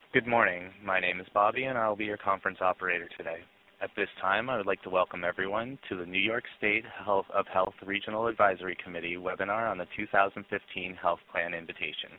Good morning. My name is Bobby, and I will be your conference operator today. At this time, I would like to welcome everyone to the New York State Health Regional Advisory Committee webinar on the 2015 Health Plan Invitation.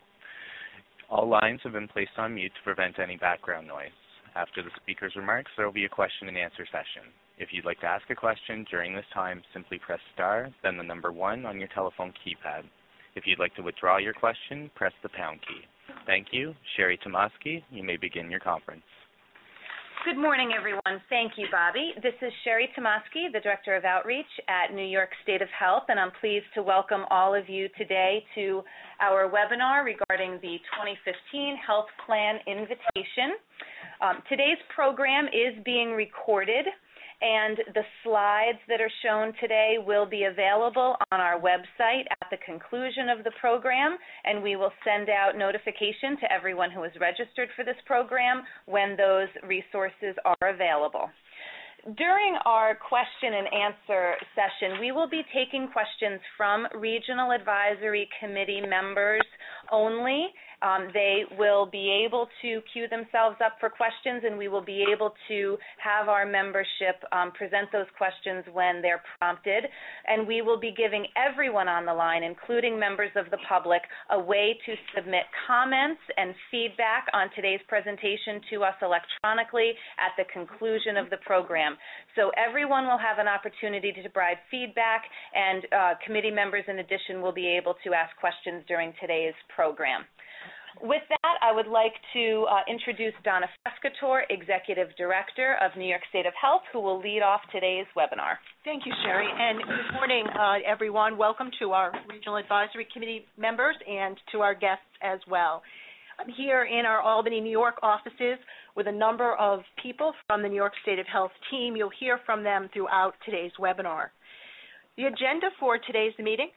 All lines have been placed on mute to prevent any background noise. After the speaker's remarks, there will be a question and answer session. If you'd like to ask a question during this time, simply press star, then the number 1 on your telephone keypad. If you'd like to withdraw your question, press the pound key. Thank you. Sherry Tomasky, you may begin your conference. Good morning, everyone. Thank you, Bobby. This is Sherry Tomasky, the Director of Outreach at New York State of Health, and I'm pleased to welcome all of you today to our webinar regarding the 2015 Health Plan Invitation. Today's program is being recorded, and the slides that are shown today will be available on our website at the conclusion of the program, and we will send out notification to everyone who is registered for this program when those resources are available. During our question and answer session, we will be taking questions from Regional Advisory Committee members only. They will be able to queue themselves up for questions, and we will be able to have our membership present those questions when they're prompted. And we will be giving everyone on the line, including members of the public, a way to submit comments and feedback on today's presentation to us electronically at the conclusion of the program. So everyone will have an opportunity to provide feedback, and committee members, in addition, will be able to ask questions during today's program. With that, I would like to introduce Donna Frescatore, Executive Director of New York State of Health, who will lead off today's webinar. Thank you, Sherry, and good morning, everyone. Welcome to our Regional Advisory Committee members and to our guests as well. I'm here in our Albany, New York offices with a number of people from the New York State of Health team. You'll hear from them throughout today's webinar. The agenda for today's meeting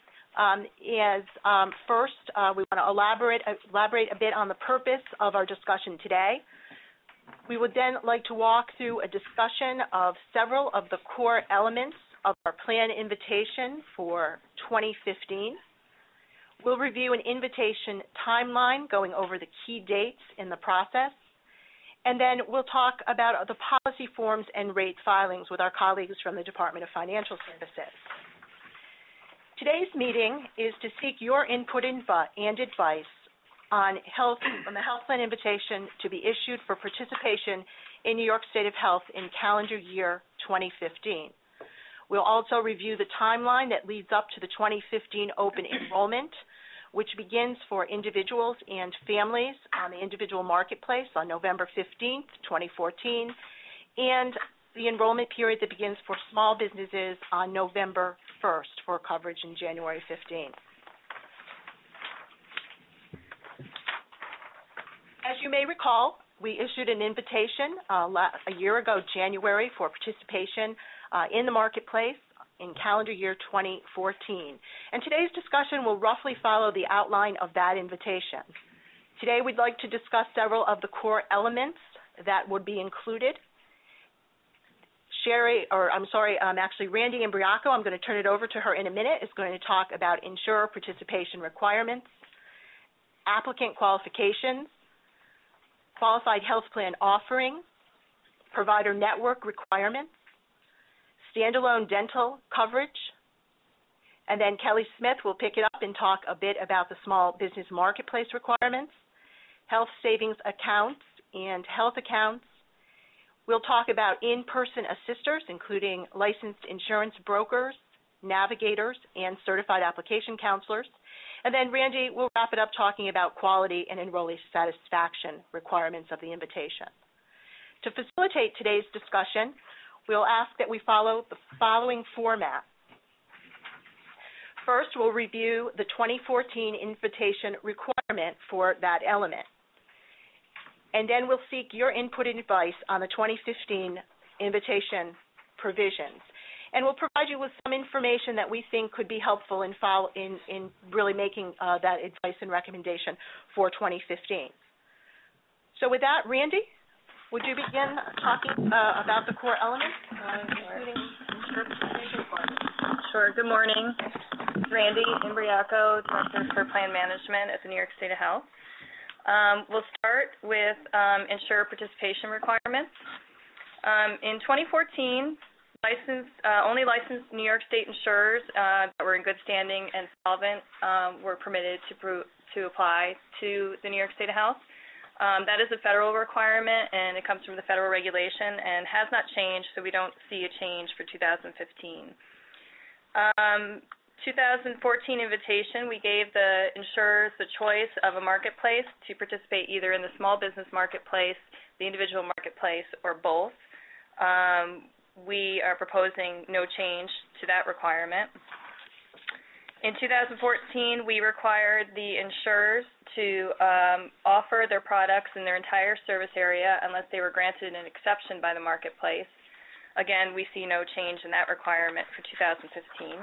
is first, we want to elaborate a bit on the purpose of our discussion today. We would then like to walk through a discussion of several of the core elements of our plan invitation for 2015. We'll review an invitation timeline going over the key dates in the process. And then we'll talk about the policy forms and rate filings with our colleagues from the Department of Financial Services. Today's meeting is to seek your input and advice on the Health Plan Invitation to be issued for participation in New York State of Health in calendar year 2015. We'll also review the timeline that leads up to the 2015 open enrollment, which begins for individuals and families on the individual marketplace on November 15th, 2014, and the enrollment period that begins for small businesses on November 1st for coverage in January 15th. As you may recall, we issued an invitation a year ago, January, for participation in the marketplace in calendar year 2014. And today's discussion will roughly follow the outline of that invitation. Today we'd like to discuss several of the core elements that would be included. Randy Imbriaco, I'm going to turn it over to her in a minute, is going to talk about insurer participation requirements, applicant qualifications, qualified health plan offering, provider network requirements, standalone dental coverage, and then Kelly Smith will pick it up and talk a bit about the small business marketplace requirements, health savings accounts and health accounts. We'll talk about in-person assisters, including licensed insurance brokers, navigators, and certified application counselors. And then Randy will wrap it up talking about quality and enrollee satisfaction requirements of the invitation. To facilitate today's discussion, we'll ask that we follow the following format. First, we'll review the 2014 invitation requirement for that element. And then we'll seek your input and advice on the 2015 invitation provisions. And we'll provide you with some information that we think could be helpful in really making that advice and recommendation for 2015. So with that, Randy, would you begin talking about the core elements, including insurer participation requirements? Sure. Good morning. Randy Imbriaco, Director for Plan Management at the New York State of Health. We'll start with insurer participation requirements. In 2014, only licensed New York State insurers that were in good standing and solvent were permitted to apply to the New York State of Health. That is a federal requirement, and it comes from the federal regulation and has not changed, so we don't see a change for 2015. 2014 invitation, we gave the insurers the choice of a marketplace to participate either in the small business marketplace, the individual marketplace, or both. We are proposing no change to that requirement. In 2014, we required the insurers to offer their products in their entire service area unless they were granted an exception by the marketplace. Again, we see no change in that requirement for 2015.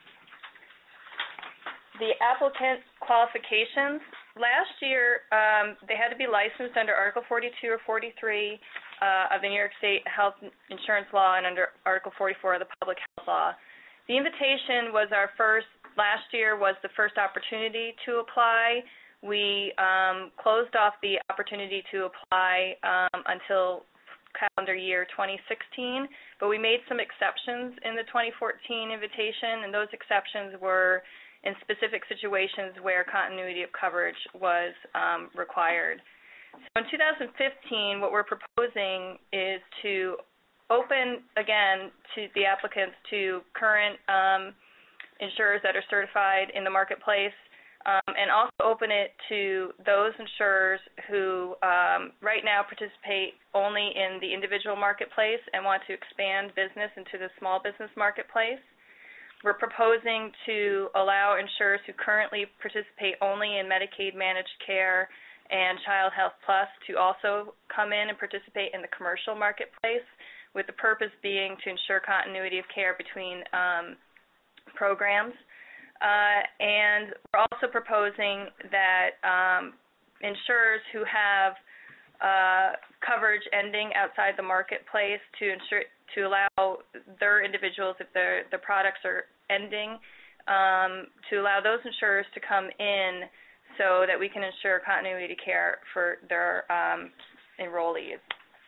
The applicant qualifications, last year they had to be licensed under Article 42 or 43 of the New York State Health Insurance Law and under Article 44 of the Public Health Law. The invitation was last year was the first opportunity to apply. We closed off the opportunity to apply until calendar year 2016, but we made some exceptions in the 2014 invitation, and those exceptions were in specific situations where continuity of coverage was required. So in 2015, what we're proposing is to open, again, to the applicants to current insurers that are certified in the marketplace, and also open it to those insurers who right now participate only in the individual marketplace and want to expand business into the small business marketplace. We're proposing to allow insurers who currently participate only in Medicaid managed care and Child Health Plus to also come in and participate in the commercial marketplace, with the purpose being to ensure continuity of care between programs. And we're also proposing that insurers who have coverage ending outside the marketplace to allow their individuals, if their products are ending, to allow those insurers to come in so that we can ensure continuity of care for their enrollees.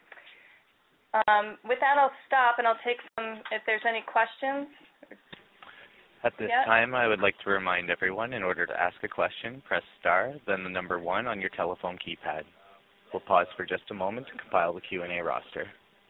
With that, I'll stop and I'll take some, if there's any questions. At this time, I would like to remind everyone, in order to ask a question, press star, then the number 1 on your telephone keypad. We'll pause for just a moment to compile the Q&A roster.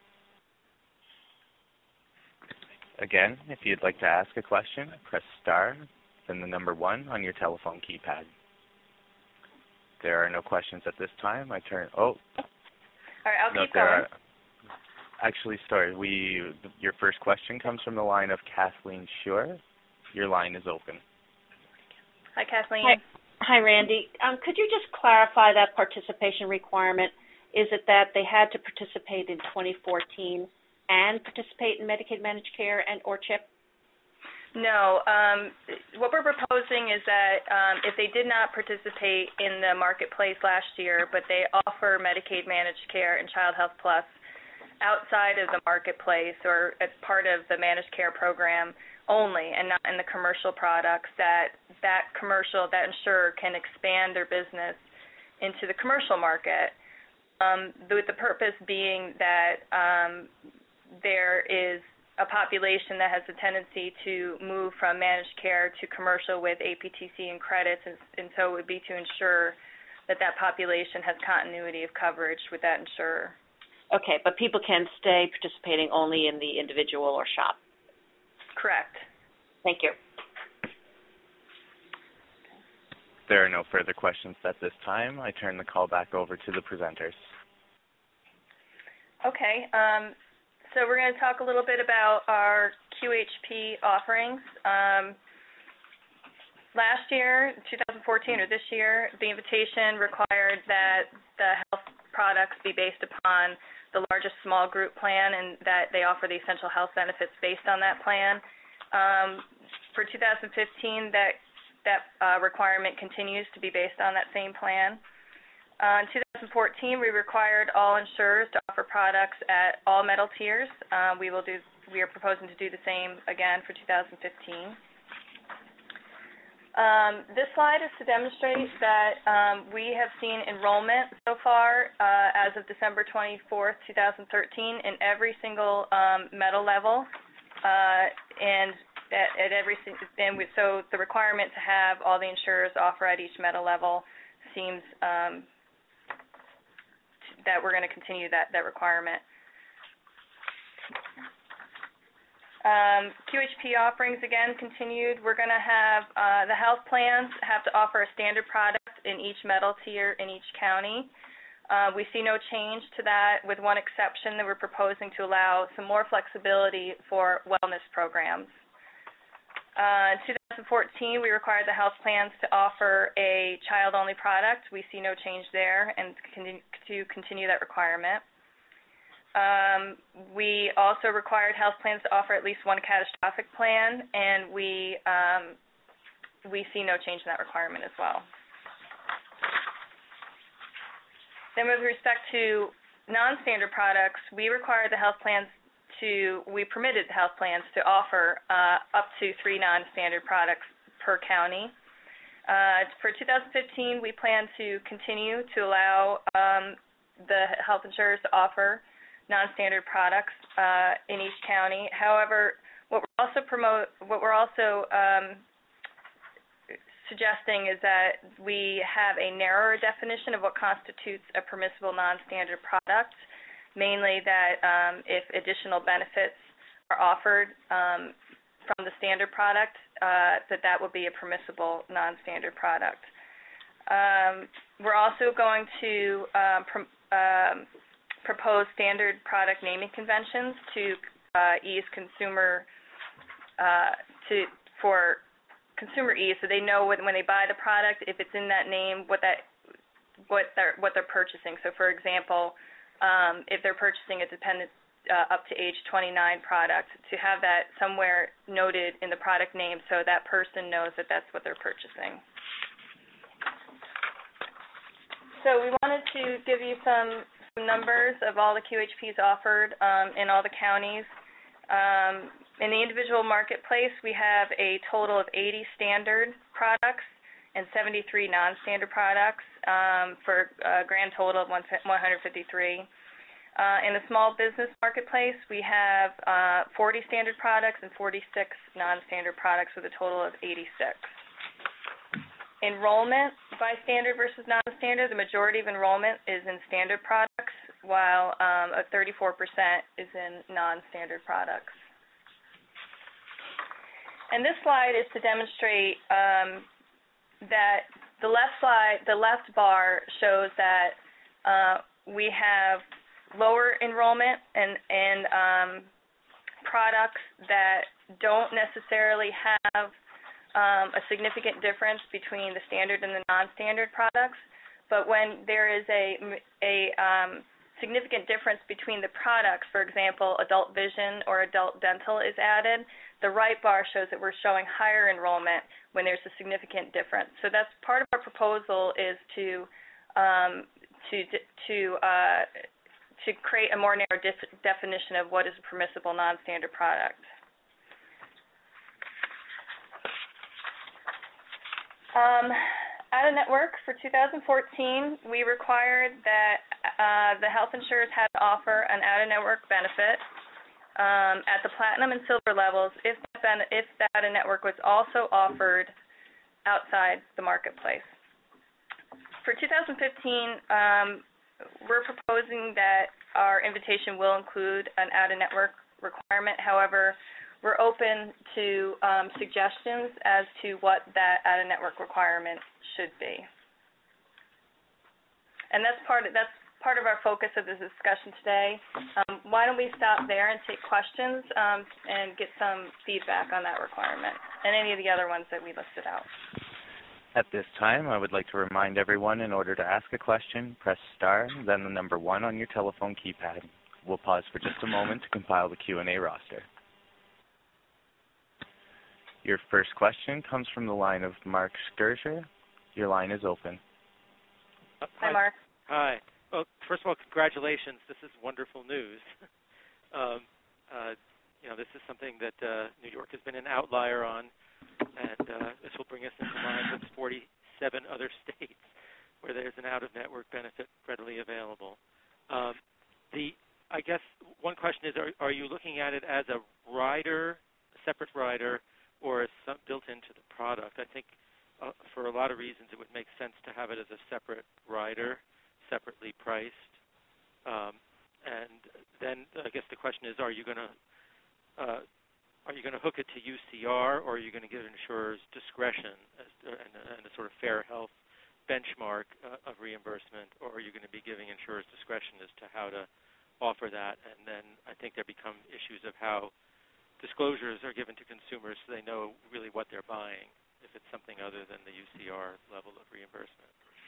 Again, if you'd like to ask a question, press star, then the number 1 on your telephone keypad. There are no questions at this time. All right, I'll keep going. Actually, sorry, your first question comes from the line of Kathleen Schur. Your line is open. Hi, Kathleen. Hi, Randy. Could you just clarify that participation requirement? Is it that they had to participate in 2014 and participate in Medicaid managed care and or CHIP? No. What we're proposing is that if they did not participate in the marketplace last year, but they offer Medicaid managed care and Child Health Plus outside of the marketplace or as part of the managed care program only and not in the commercial products, that insurer can expand their business into the commercial market, with the purpose being that there is a population that has a tendency to move from managed care to commercial with APTC and credits, and so it would be to ensure that population has continuity of coverage with that insurer. Okay, but people can stay participating only in the individual or shop. Correct. Thank you. There are no further questions at this time. I turn the call back over to the presenters. Okay. So we're going to talk a little bit about our QHP offerings. Last year, 2014, or this year, the invitation required that the health products be based upon the largest small group plan and that they offer the essential health benefits based on that plan. For 2015, that requirement continues to be based on that same plan. In 2014, we required all insurers to offer products at all metal tiers. We are proposing to do the same again for 2015. This slide is to demonstrate that we have seen enrollment so far as of December 24th, 2013 in every single metal level, so the requirement to have all the insurers offer at each metal level seems that we're going to continue that requirement. QHP offerings, again, continued. We're going to have the health plans have to offer a standard product in each metal tier in each county. We see no change to that, with one exception that we're proposing to allow some more flexibility for wellness programs. In 2014, we required the health plans to offer a child-only product. We see no change there and to continue that requirement. We also required health plans to offer at least one catastrophic plan, and we see no change in that requirement as well. Then with respect to non-standard products, we permitted the health plans to offer up to 3 non-standard products per county. For 2015, we plan to continue to allow the health insurers to offer non-standard products in each county. However, what we're also suggesting is that we have a narrower definition of what constitutes a permissible non-standard product, mainly that if additional benefits are offered from the standard product, that would be a permissible non-standard product. We're also going to propose standard product naming conventions to ease for consumer ease, so they know when they buy the product, if it's in that name, what they're purchasing. So, for example, if they're purchasing a dependent up to age 29 product, to have that somewhere noted in the product name so that person knows that that's what they're purchasing. So we wanted to give you some numbers of all the QHPs offered in all the counties. In the individual marketplace, we have a total of 80 standard products and 73 non-standard products for a grand total of 153. In the small business marketplace, we have 40 standard products and 46 non-standard products with a total of 86. Enrollment by standard versus non-standard, the majority of enrollment is in standard products, while 34% is in non-standard products. And this slide is to demonstrate that the left bar shows that we have lower enrollment and products that don't necessarily have a significant difference between the standard and the non-standard products, but when there is a significant difference between the products, for example, adult vision or adult dental is added, the right bar shows that we're showing higher enrollment when there's a significant difference. So that's part of our proposal, is to create a more narrow definition of what is a permissible non-standard product. Out-of-network for 2014, we required that the health insurers had to offer an out-of-network benefit at the platinum and silver levels if that out-of-network was also offered outside the marketplace. For 2015, we're proposing that our invitation will include an out-of-network requirement. However, we're open to suggestions as to what that out-of-network requirement should be. And that's part of our focus of this discussion today. Why don't we stop there and take questions and get some feedback on that requirement and any of the other ones that we listed out. At this time, I would like to remind everyone, in order to ask a question, press star, then the number 1 on your telephone keypad. We'll pause for just a moment to compile the Q&A roster. Your first question comes from the line of Mark Scherzer. Your line is open. Hi, Mark. Hi. Well, first of all, congratulations. This is wonderful news. Mm-hmm. This is something that New York has been an outlier on. And this will bring us into line with 47 other states where there's an out-of-network benefit readily available. I guess one question is, are you looking at it as a rider, a separate rider, or as built into the product? I think for a lot of reasons it would make sense to have it as a separate rider, separately priced. And then I guess the question is, are you going to hook it to UCR, or are you going to give insurers discretion and a sort of fair health benchmark of reimbursement, or are you going to be giving insurers discretion as to how to offer that? And then I think there become issues of how disclosures are given to consumers so they know really what they're buying if it's something other than the UCR level of reimbursement.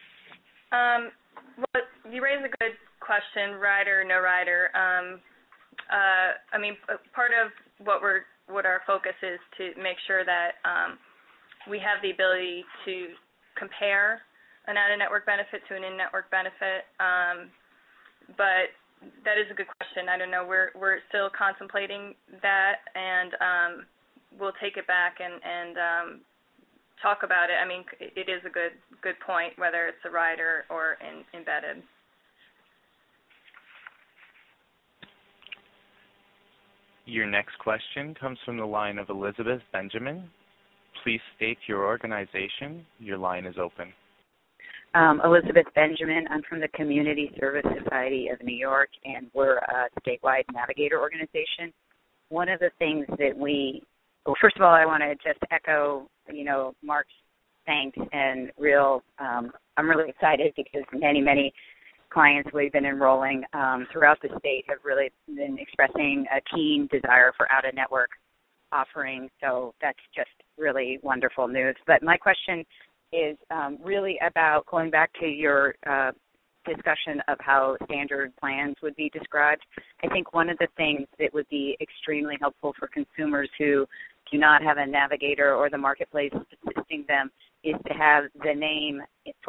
Well, you raise a good question, rider, no rider. I mean, part of what our focus is to make sure that we have the ability to compare an out-of-network benefit to an in-network benefit. But that is a good question. I don't know. We're still contemplating that, and we'll take it back and talk about it. I mean, it is a good point, whether it's a rider or embedded. Your next question comes from the line of Elizabeth Benjamin. Please state your organization. Your line is open. Elizabeth Benjamin. I'm from the Community Service Society of New York, and we're a statewide navigator organization. One of the things that first of all, I want to just echo, Mark's thanks and I'm really excited because many clients we've been enrolling throughout the state have really been expressing a keen desire for out-of-network offerings, so that's just really wonderful news. But my question is really about going back to your discussion of how standard plans would be described. I think one of the things that would be extremely helpful for consumers who do not have a navigator or the marketplace assisting them is to have the name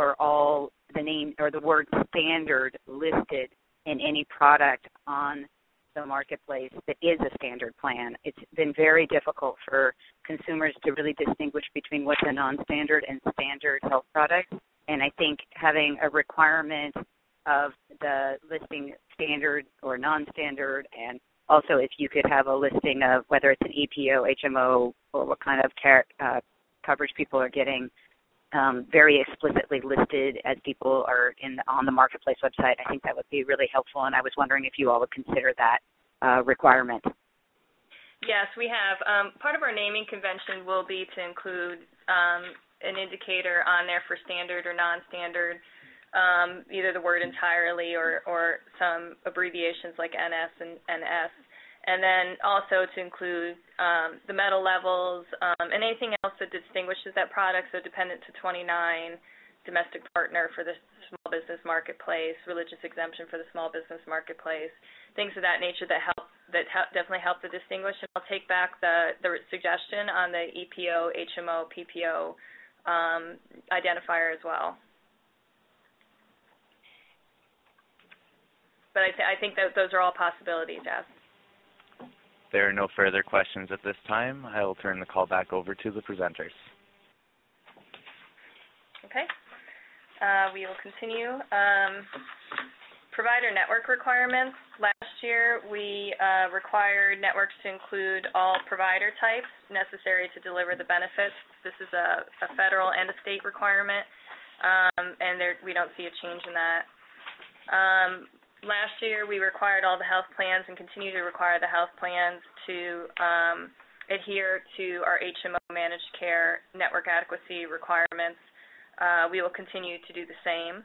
or the word standard listed in any product on the marketplace that is a standard plan. It's been very difficult for consumers to really distinguish between what's a non-standard and standard health product. And I think having a requirement of the listing standard or non-standard, and also if you could have a listing of whether it's an EPO, HMO, or what kind of coverage people are getting, very explicitly listed as people are on the marketplace website, I think that would be really helpful, and I was wondering if you all would consider that requirement. Yes, we have. Part of our naming convention will be to include an indicator on there for standard or non-standard, either the word entirely or some abbreviations like NS and NS. And then also to include the metal levels and anything else that distinguishes that product, so dependent to 29, domestic partner for the small business marketplace, religious exemption for the small business marketplace, things of that nature that definitely help to distinguish. And I'll take back the suggestion on the EPO, HMO, PPO identifier as well. But I think that those are all possibilities, yes. There are no further questions at this time. I will turn the call back over to the presenters. Okay. We will continue. Provider network requirements. Last year, we required networks to include all provider types necessary to deliver the benefits. This is a federal and a state requirement, and we don't see a change in that. Last year, we required all the health plans and continue to require the health plans to adhere to our HMO managed care network adequacy requirements. We will continue to do the same.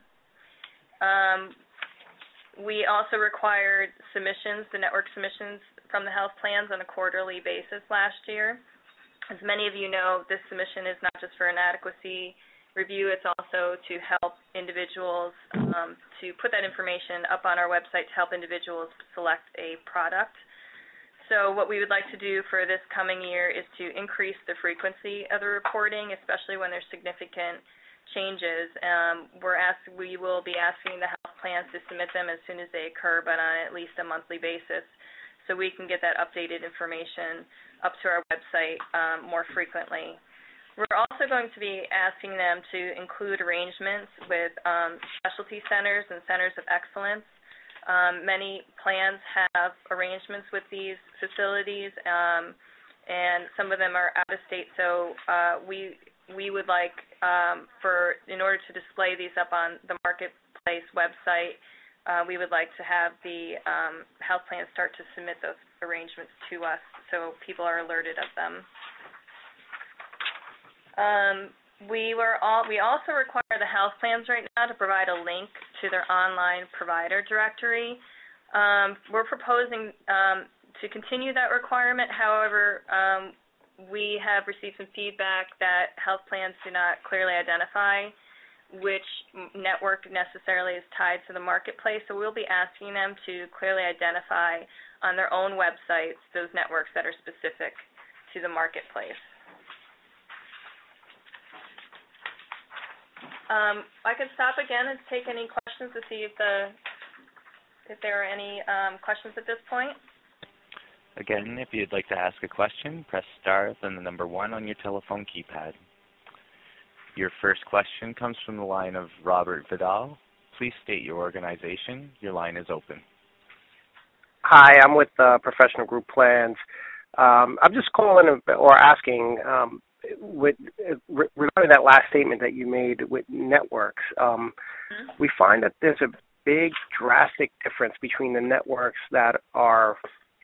We also required submissions, the network submissions from the health plans on a quarterly basis last year. As many of you know, this submission is not just for an adequacy review, it's also to help individuals to put that information up on our website to help individuals select a product. So what we would like to do for this coming year is to increase the frequency of the reporting, especially when there's significant changes. We will be asking the health plans to submit them as soon as they occur, but on at least a monthly basis, so we can get that updated information up to our website more frequently. We're also going to be asking them to include arrangements with specialty centers and centers of excellence. Many plans have arrangements with these facilities, and some of them are out of state. So we would like, in order to display these up on the Marketplace website, we would like to have the health plans start to submit those arrangements to us so people are alerted of them. We also require the health plans right now to provide a link to their online provider directory. We're proposing to continue that requirement. However, we have received some feedback that health plans do not clearly identify which network necessarily is tied to the Marketplace. So we'll be asking them to clearly identify on their own websites those networks that are specific to the Marketplace. I can stop again and take any questions to see if there are any questions at this point. Again, if you'd like to ask a question, press star, then the number 1 on your telephone keypad. Your first question comes from the line of Robert Vidal. Please state your organization. Your line is open. Hi, I'm with Professional Group Plans. I'm just calling or asking, regarding that last statement that you made with networks, we find that there's a big, drastic difference between the networks that are,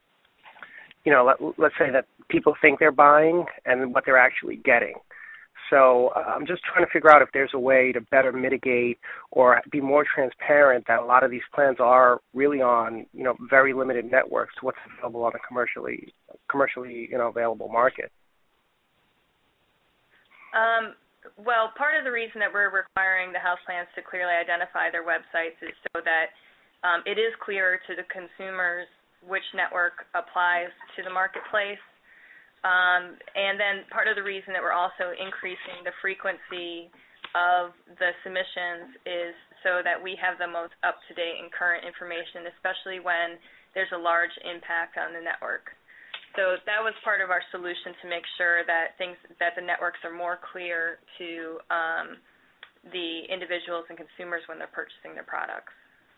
let's say that people think they're buying and what they're actually getting. So I'm just trying to figure out if there's a way to better mitigate or be more transparent that a lot of these plans are really on, very limited networks to what's available on a commercially, available market. Well, part of the reason that we're requiring the health plans to clearly identify their websites is so that it is clear to the consumers which network applies to the Marketplace. And then part of the reason that we're also increasing the frequency of the submissions is so that we have the most up-to-date and current information, especially when there's a large impact on the network. So that was part of our solution to make sure that the networks are more clear to the individuals and consumers when they're purchasing their products.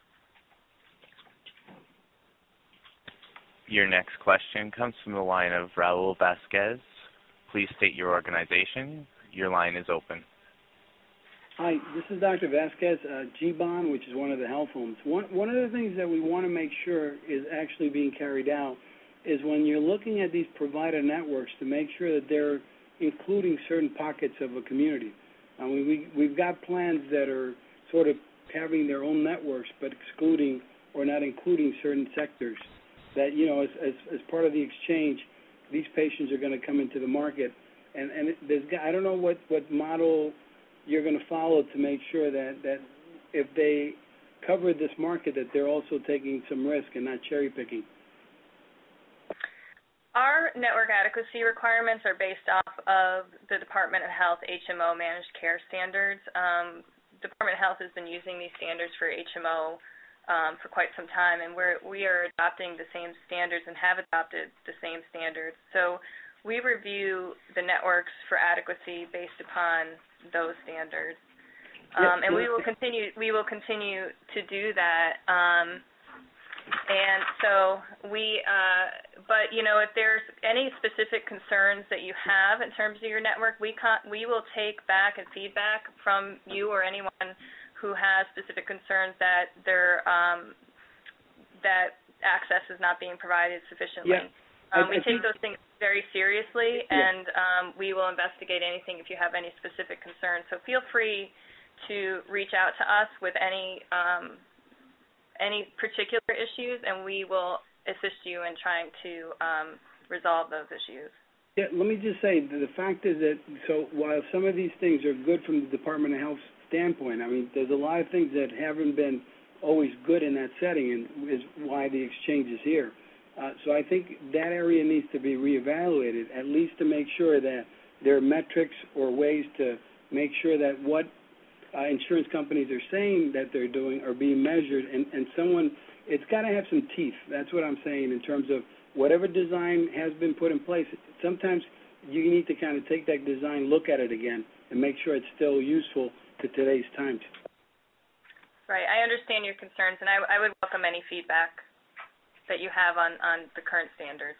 Your next question comes from the line of Raul Vasquez. Please state your organization. Your line is open. Hi, this is Dr. Vasquez, GBON, which is one of the health homes. One of the things that we want to make sure is actually being carried out is when you're looking at these provider networks to make sure that they're including certain pockets of a community. I mean, we've got plans that are sort of having their own networks but excluding or not including certain sectors that, as part of the exchange, these patients are going to come into the market. And I don't know what model you're going to follow to make sure that if they cover this market, that they're also taking some risk and not cherry picking. Our network adequacy requirements are based off of the Department of Health HMO managed care standards. Department of Health has been using these standards for HMO for quite some time, and we are adopting the same standards and have adopted the same standards. So we review the networks for adequacy based upon those standards, and we will continue to do that. And so but if there's any specific concerns that you have in terms of your network, we will take back and feedback from you or anyone who has specific concerns that that access is not being provided sufficiently. We take those things very seriously, and we will investigate anything if you have any specific concerns. So feel free to reach out to us with any particular issues, and we will assist you in trying to resolve those issues. Yeah, let me just say, the fact is that, so while some of these things are good from the Department of Health standpoint, I mean, there's a lot of things that haven't been always good in that setting, and is why the exchange is here. So I think that area needs to be reevaluated, at least to make sure that there are metrics or ways to make sure that what insurance companies are saying that they're doing are being measured, and it's got to have some teeth. That's what I'm saying in terms of whatever design has been put in place. Sometimes you need to kind of take that design, look at it again, and make sure it's still useful to today's times. Right. I understand your concerns, and I would welcome any feedback that you have on the current standards.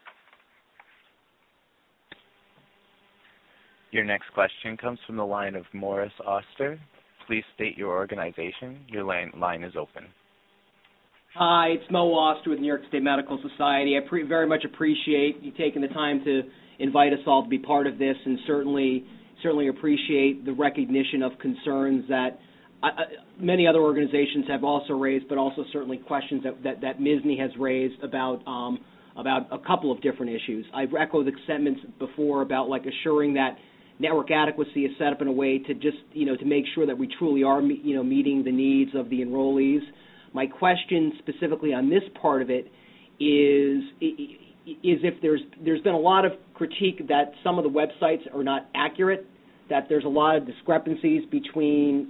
Your next question comes from the line of Morris Oster. Please state your organization. Your line is open. Hi, it's Mo Oster with New York State Medical Society. I very much appreciate you taking the time to invite us all to be part of this, and certainly appreciate the recognition of concerns that many other organizations have also raised, but also certainly questions that MSSNY has raised about a couple of different issues. I've echoed the sentiments before about assuring that network adequacy is set up in a way to just to make sure that we truly are meeting the needs of the enrollees. My question specifically on this part of it is if there's been a lot of critique that some of the websites are not accurate, that there's a lot of discrepancies between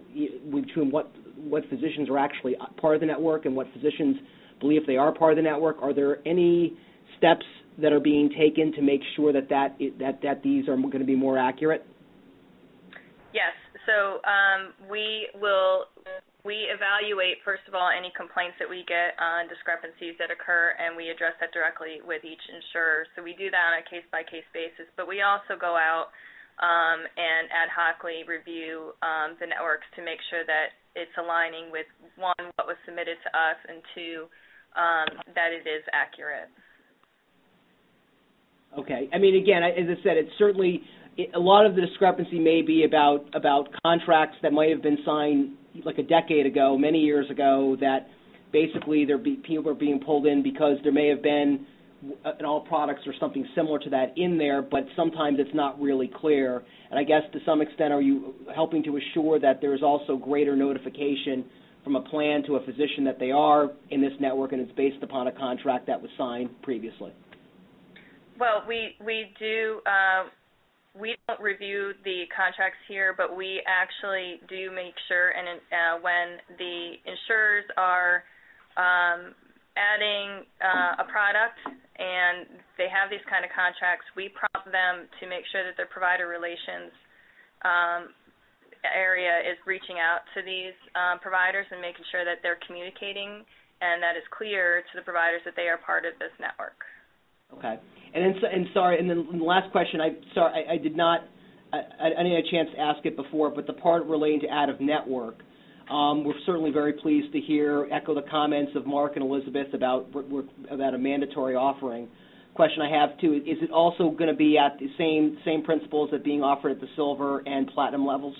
what physicians are actually part of the network and what physicians believe they are part of the network. Are there any steps that are being taken to make sure that these are going to be more accurate? Yes. So we evaluate, first of all, any complaints that we get on discrepancies that occur, and we address that directly with each insurer. So we do that on a case-by-case basis, but we also go out and ad hocly review the networks to make sure that it's aligning with, one, what was submitted to us, and two, that it is accurate. Okay. I mean, again, as I said, it's certainly a lot of the discrepancy may be about contracts that might have been signed like a decade ago, many years ago, that basically people are being pulled in because there may have been an all products or something similar to that in there, but sometimes it's not really clear. And I guess to some extent, are you helping to assure that there's also greater notification from a plan to a physician that they are in this network and it's based upon a contract that was signed previously? Well, we do. We don't review the contracts here, but we actually do make sure, and when the insurers are adding a product and they have these kind of contracts, we prompt them to make sure that their provider relations area is reaching out to these providers and making sure that they're communicating and that it's clear to the providers that they are part of this network. Okay. And then the last question, I didn't have a chance to ask it before, but the part relating to out-of-network, we're certainly very pleased to echo the comments of Mark and Elizabeth about a mandatory offering. Question I have, too, is it also going to be at the same principles that being offered at the silver and platinum levels?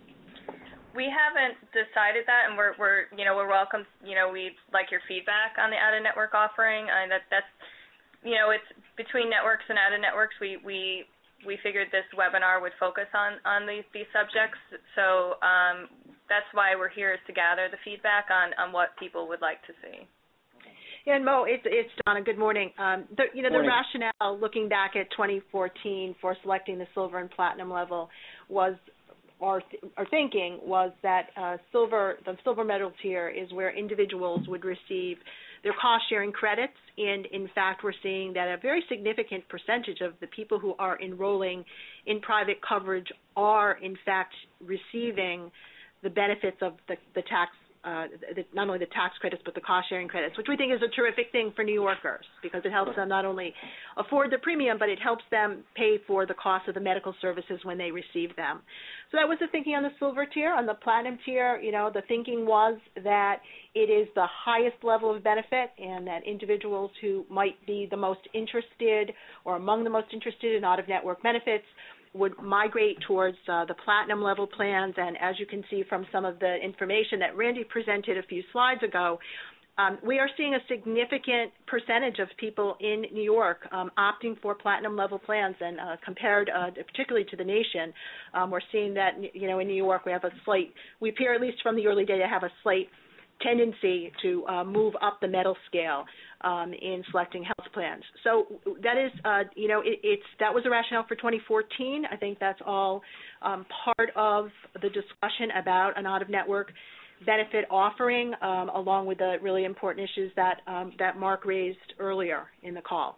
We haven't decided that, and we're welcome. We like your feedback on the out-of-network offering. That's it's between networks and out-of-networks. We figured this webinar would focus on these subjects, so that's why we're here, is to gather the feedback on what people would like to see. Yeah, and Mo, it's Donna. Good morning. The Morning. rationale looking back at 2014 for selecting the silver and platinum level was, our thinking was that the silver medal tier is where individuals would receive their cost-sharing credits, and in fact we're seeing that a very significant percentage of the people who are enrolling in private coverage are in fact receiving the benefits of the tax, not only the tax credits but the cost-sharing credits, which we think is a terrific thing for New Yorkers because it helps them not only afford the premium, but it helps them pay for the cost of the medical services when they receive them. So that was the thinking on the silver tier. On the platinum tier, the thinking was that it is the highest level of benefit and that individuals who might be the most interested or among the most interested in out-of-network benefits would migrate towards the platinum level plans. And as you can see from some of the information that Randy presented a few slides ago, we are seeing a significant percentage of people in New York opting for platinum level plans, and compared particularly to the nation, we're seeing that in New York we appear, at least from the early data, have a slight tendency to move up the metal scale in selecting health plans. So that is, that was the rationale for 2014. I think that's all part of the discussion about an out-of-network benefit offering, along with the really important issues that Mark raised earlier in the call.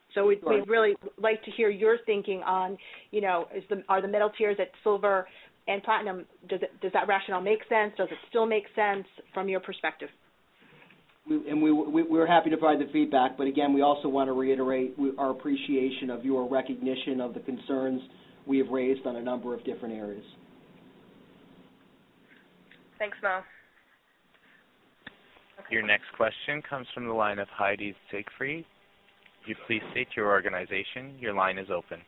So we'd really like to hear your thinking on, are the metal tiers at silver and platinum, does that rationale make sense? Does it still make sense from your perspective? We're happy to provide the feedback, but again, we also want to reiterate our appreciation of your recognition of the concerns we have raised on a number of different areas. Thanks, Mo. Your next question comes from the line of Heidi Siegfried. Would you please state your organization? Your line is open.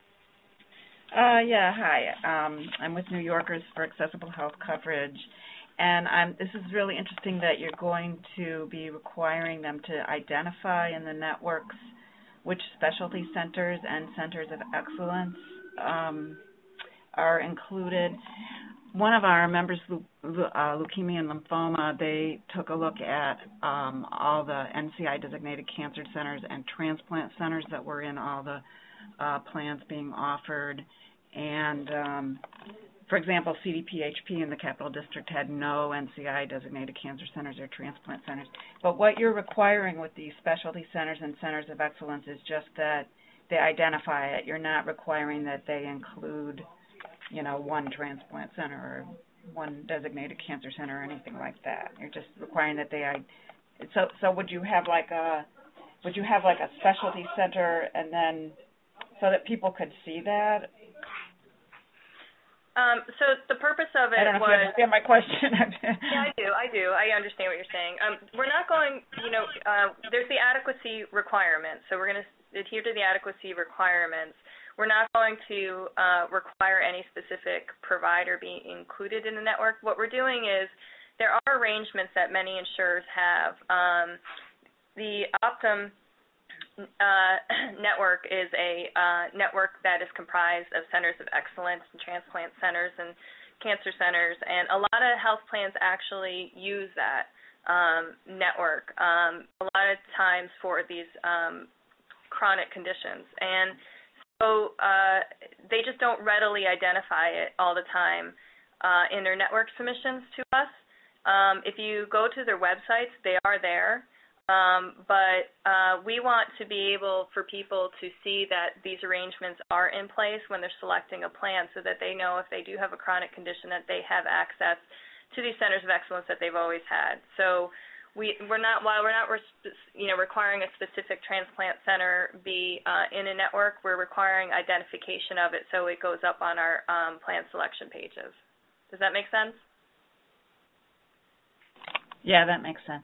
Hi. I'm with New Yorkers for Accessible Health Coverage, and this is really interesting that you're going to be requiring them to identify in the networks which specialty centers and centers of excellence are included. One of our members, Leukemia and Lymphoma, they took a look at all the NCI-designated cancer centers and transplant centers that were in all the plans being offered. And, for example, CDPHP in the Capital District had no NCI-designated cancer centers or transplant centers. But what you're requiring with these specialty centers and centers of excellence is just that they identify it. You're not requiring that they include, one transplant center or one designated cancer center or anything like that. You're just requiring that they. So would you have like a specialty center and then so that people could see that? So the purpose of it I don't know if you understand my question. Yeah, I do. I understand what you're saying. We're not going, there's the adequacy requirements, so we're going to adhere to the adequacy requirements. We're not going to require any specific provider be included in the network. What we're doing is there are arrangements that many insurers have. The Optum network is a network that is comprised of centers of excellence and transplant centers and cancer centers, and a lot of health plans actually use that network a lot of times for these chronic conditions. And so they just don't readily identify it all the time in their network submissions to us. If you go to their websites, they are there. But we want to be able for people to see that these arrangements are in place when they're selecting a plan so that they know if they do have a chronic condition that they have access to these centers of excellence that they've always had. So we're not requiring a specific transplant center be in a network, we're requiring identification of it so it goes up on our plan selection pages. Does that make sense? Yeah, that makes sense.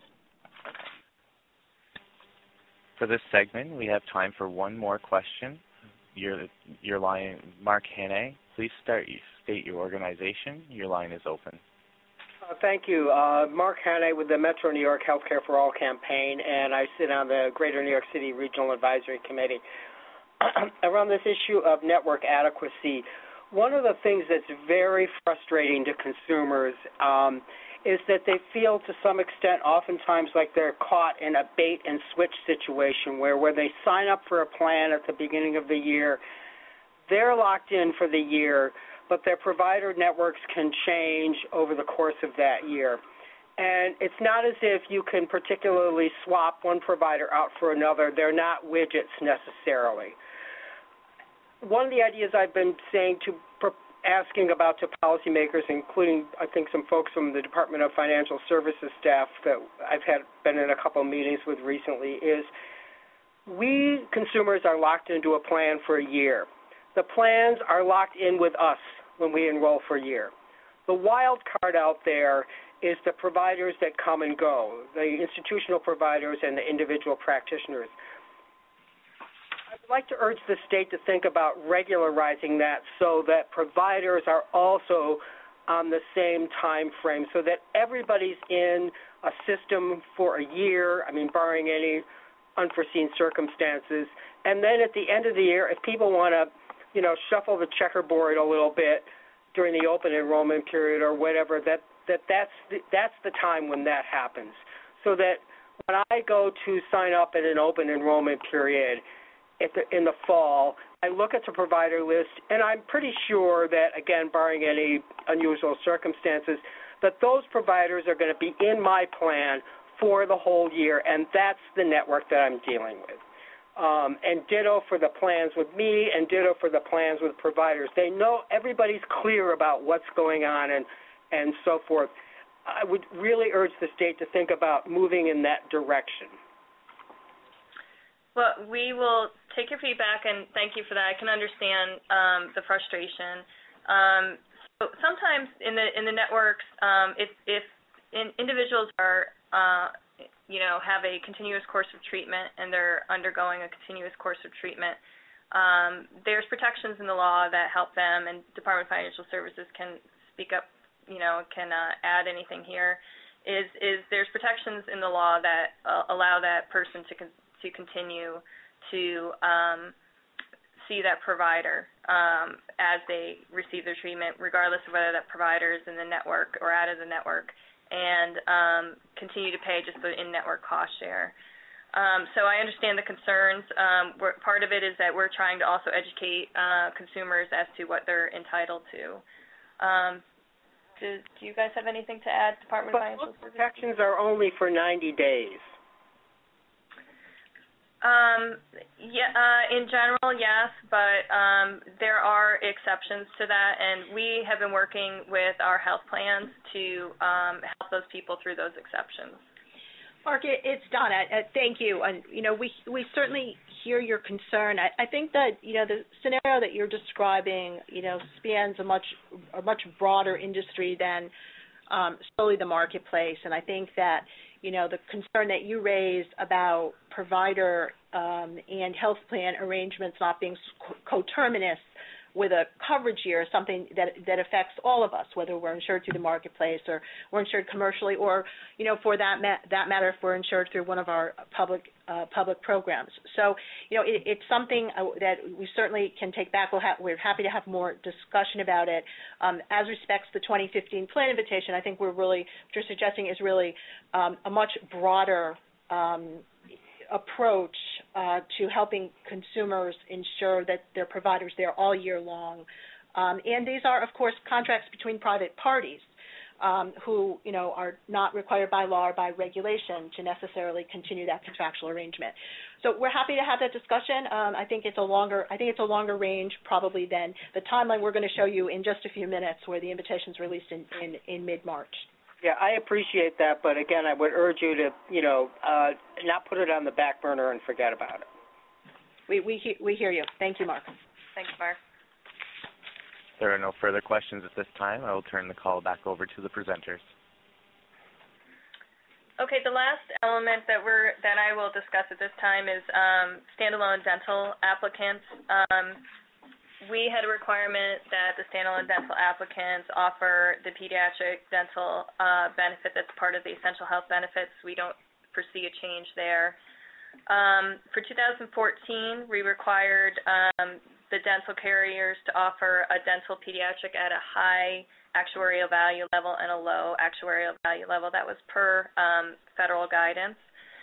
For this segment, we have time for one more question. Your line, Mark Haney, please state your organization. Your line is open. Thank you. Mark Haney with the Metro New York Healthcare for All campaign, and I sit on the Greater New York City Regional Advisory Committee. Around this issue of network adequacy, one of the things that's very frustrating to consumers is that they feel to some extent oftentimes like they're caught in a bait-and-switch situation where they sign up for a plan at the beginning of the year, they're locked in for the year, but their provider networks can change over the course of that year. And it's not as if you can particularly swap one provider out for another. They're not widgets necessarily. One of the ideas I've been asking about to policymakers, including I think some folks from the Department of Financial Services staff that I've been in a couple of meetings with recently, is we consumers are locked into a plan for a year. The plans are locked in with us when we enroll for a year. The wild card out there is the providers that come and go, the institutional providers and the individual practitioners. I would like to urge the state to think about regularizing that so that providers are also on the same time frame so that everybody's in a system for a year, barring any unforeseen circumstances. And then at the end of the year, if people want to, shuffle the checkerboard a little bit during the open enrollment period or whatever, that's the time when that happens. So that when I go to sign up at an open enrollment period in the fall, I look at the provider list, and I'm pretty sure that, again, barring any unusual circumstances, that those providers are going to be in my plan for the whole year, and that's the network that I'm dealing with. and ditto for the plans with me, and ditto for the plans with providers. They know everybody's clear about what's going on and so forth. I would really urge the state to think about moving in that direction. Well, we will take your feedback, and thank you for that. I can understand the frustration. So sometimes in the networks, if individuals are have a continuous course of treatment and they're undergoing a continuous course of treatment, there's protections in the law that help them, and Department of Financial Services can speak up, can add anything here. Is there's protections in the law that allow that person to continue to see that provider as they receive their treatment, regardless of whether that provider is in the network or out of the network, and continue to pay just the in-network cost share. So I understand the concerns. Part of it is that we're trying to also educate consumers as to what they're entitled to. Do you guys have anything to add, Department of Financial Services? Protections are only for 90 days. In general, yes, but there are exceptions to that, and we have been working with our health plans to help those people through those exceptions. Mark, it's Donna. Thank you. And we certainly hear your concern. I think that the scenario that you're describing spans a much broader industry than solely the marketplace, and I think that the concern that you raised about provider and health plan arrangements not being coterminous with a coverage year is something that affects all of us, whether we're insured through the marketplace or we're insured commercially, or for that matter, if we're insured through one of our public programs. So it's something that we certainly can take back. We're happy to have more discussion about it. As respects the 2015 plan invitation, I think what you're suggesting is really a much broader approach to helping consumers ensure that their providers there all year long. And these are, of course, contracts between private parties who, are not required by law or by regulation to necessarily continue that contractual arrangement. So we're happy to have that discussion. I think it's a longer range probably than the timeline we're going to show you in just a few minutes, where the invitation is released in mid-March. Yeah, I appreciate that, but again, I would urge you to, not put it on the back burner and forget about it. We hear you. Thank you, Mark. Thanks, Mark. There are no further questions at this time. I will turn the call back over to the presenters. Okay, the last element that I will discuss at this time is standalone dental applicants. We had a requirement that the standalone dental applicants offer the pediatric dental benefit that's part of the essential health benefits. We don't foresee a change there. For 2014, we required the dental carriers to offer a dental pediatric at a high actuarial value level and a low actuarial value level. That was per federal guidance.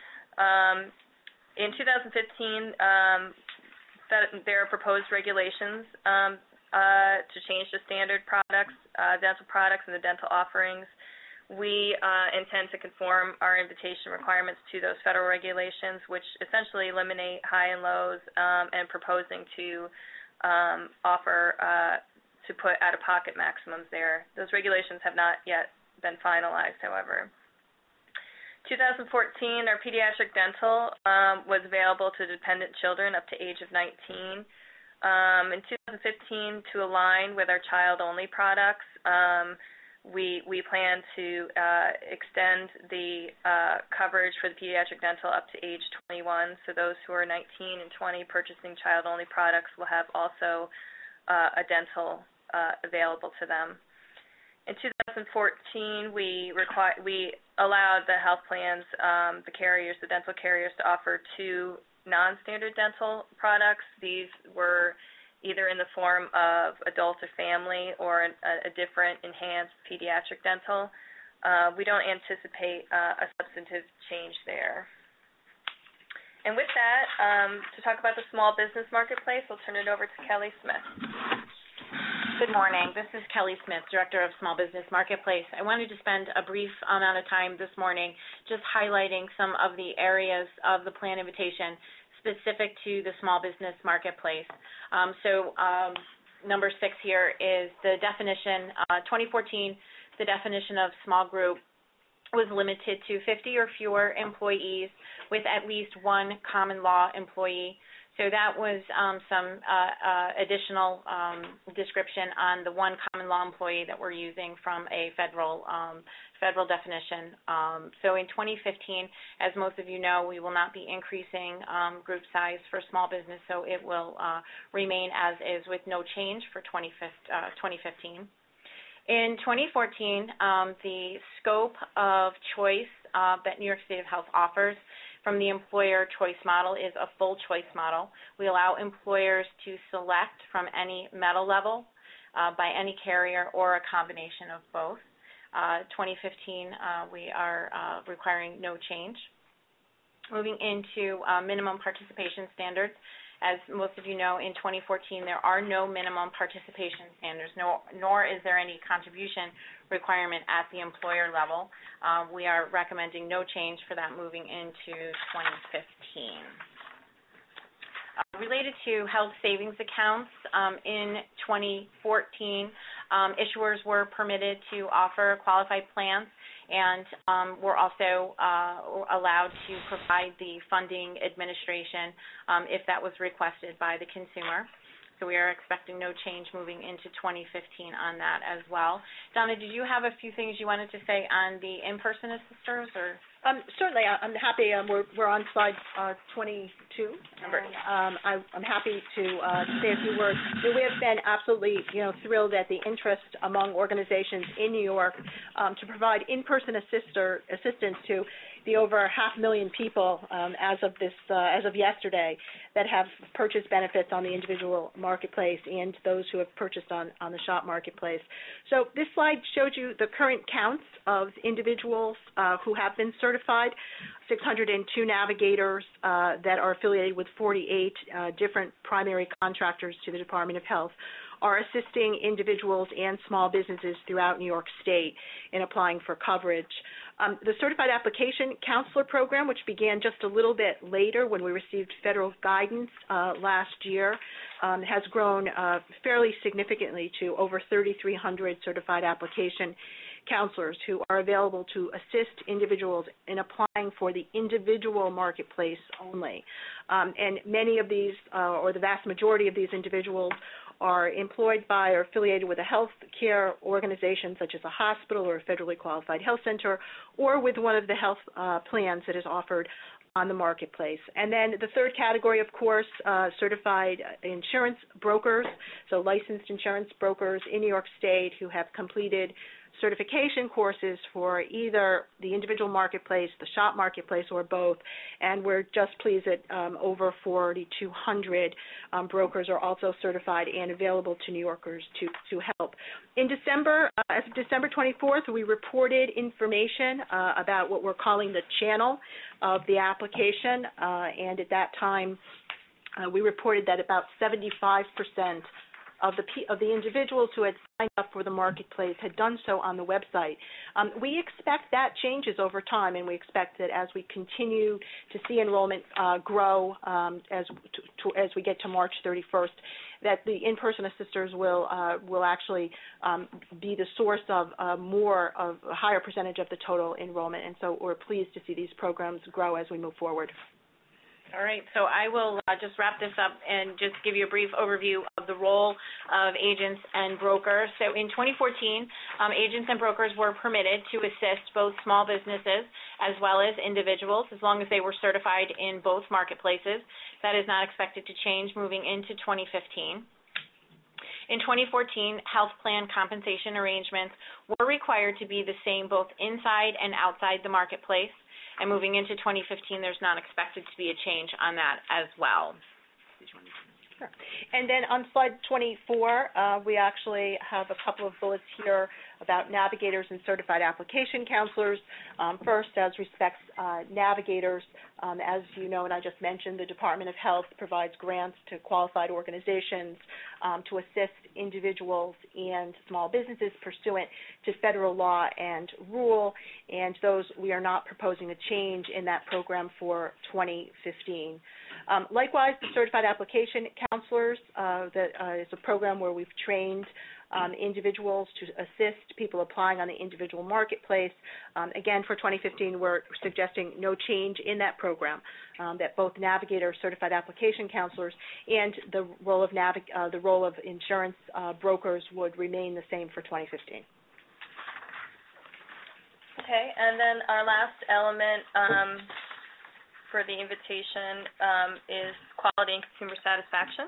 In 2015, there are proposed regulations to change the standard products, dental products, and the dental offerings. We intend to conform our invitation requirements to those federal regulations, which essentially eliminate high and lows, and proposing to offer to put out-of-pocket maximums there. Those regulations have not yet been finalized, however. 2014, our pediatric dental was available to dependent children up to age of 19. In 2015, to align with our child-only products, we plan to extend the coverage for the pediatric dental up to age 21. So those who are 19 and 20 purchasing child-only products will have also a dental available to them. In 2014, we allowed the health plans, the dental carriers, to offer 2 non-standard dental products. These were either in the form of adult or family or a different enhanced pediatric dental. We don't anticipate a substantive change there. And with that, to talk about the small business marketplace, I'll turn it over to Kelly Smith. Good morning. This is Kelly Smith, Director of Small Business Marketplace. I wanted to spend a brief amount of time this morning just highlighting some of the areas of the plan invitation specific to the Small Business Marketplace. Number 6 here is the definition. 2014, the definition of small group was limited to 50 or fewer employees with at least one common law employee. So that was some additional description on the one common law employee that we're using from a federal definition. So in 2015, as most of you know, we will not be increasing group size for small business, so it will remain as is with no change for 2015. In 2014, the scope of choice that New York State of Health offers from the employer choice model is a full choice model. We allow employers to select from any metal level by any carrier or a combination of both. 2015, we are requiring no change. Moving into minimum participation standards. As most of you know, in 2014, there are no minimum participation standards, nor is there any contribution requirement at the employer level. We are recommending no change for that moving into 2015. Related to health savings accounts, in 2014, issuers were permitted to offer qualified plans, and were also allowed to provide the funding administration if that was requested by the consumer. So we are expecting no change moving into 2015 on that as well. Donna, did you have a few things you wanted to say on the in-person assisters? Or certainly, I'm happy. We're on slide 22. And, I'm happy to say a few words. We have been absolutely, thrilled at the interest among organizations in New York to provide in-person assistance to the over 500,000 people as of yesterday that have purchased benefits on the individual marketplace and those who have purchased on the shop marketplace. So this slide shows you the current counts of individuals who have been certified, 602 navigators that are affiliated with 48 different primary contractors to the Department of Health are assisting individuals and small businesses throughout New York State in applying for coverage. The Certified Application Counselor Program, which began just a little bit later when we received federal guidance last year, has grown fairly significantly to over 3,300 certified application counselors who are available to assist individuals in applying for the individual marketplace only. And many of these, or the vast majority of these individuals, are employed by or affiliated with a health care organization such as a hospital or a federally qualified health center, or with one of the health plans that is offered on the marketplace. And then the third category, of course, certified insurance brokers, so licensed insurance brokers in New York State who have completed certification courses for either the individual marketplace, the shop marketplace, or both. And we're just pleased that over 4,200 brokers are also certified and available to New Yorkers to help. In December, as of December 24th, we reported information about what we're calling the channel of the application, and at that time we reported that about 75% of the individuals who had signed up for the marketplace had done so on the website. We expect that changes over time, and we expect that as we continue to see enrollment grow as we get to March 31st, that the in-person assisters will actually be the source of a higher percentage of the total enrollment, and so we're pleased to see these programs grow as we move forward. All right, so I will just wrap this up and just give you a brief overview of the role of agents and brokers. So in 2014, agents and brokers were permitted to assist both small businesses as well as individuals as long as they were certified in both marketplaces. That is not expected to change moving into 2015. In 2014, health plan compensation arrangements were required to be the same both inside and outside the marketplace. And moving into 2015, there's not expected to be a change on that as well. Sure. And then on slide 24, we actually have a couple of bullets here about navigators and certified application counselors. First, as respects navigators, as you know and I just mentioned, the Department of Health provides grants to qualified organizations to assist individuals and small businesses pursuant to federal law and rule, and those we are not proposing a change in that program for 2015. Likewise, the Certified Application Counselors, that is a program where we've trained individuals to assist people applying on the individual marketplace. Again, for 2015, we're suggesting no change in that program, that both navigator certified application counselors and the role of insurance brokers would remain the same for 2015. Okay, and then our last element for the invitation is quality and consumer satisfaction.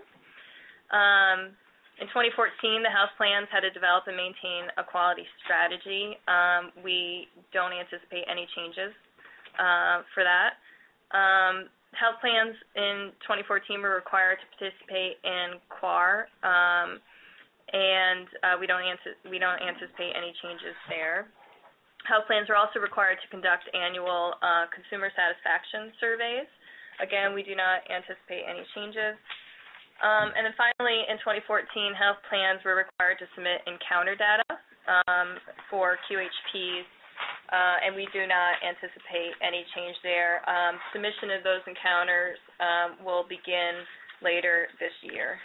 In 2014, the health plans had to develop and maintain a quality strategy. We don't anticipate any changes for that. Health plans in 2014 were required to participate in QAR, and we don't anticipate any changes there. Health plans are also required to conduct annual consumer satisfaction surveys. Again, we do not anticipate any changes. And then finally, in 2014, health plans were required to submit encounter data for QHPs, and we do not anticipate any change there. Submission of those encounters will begin later this year.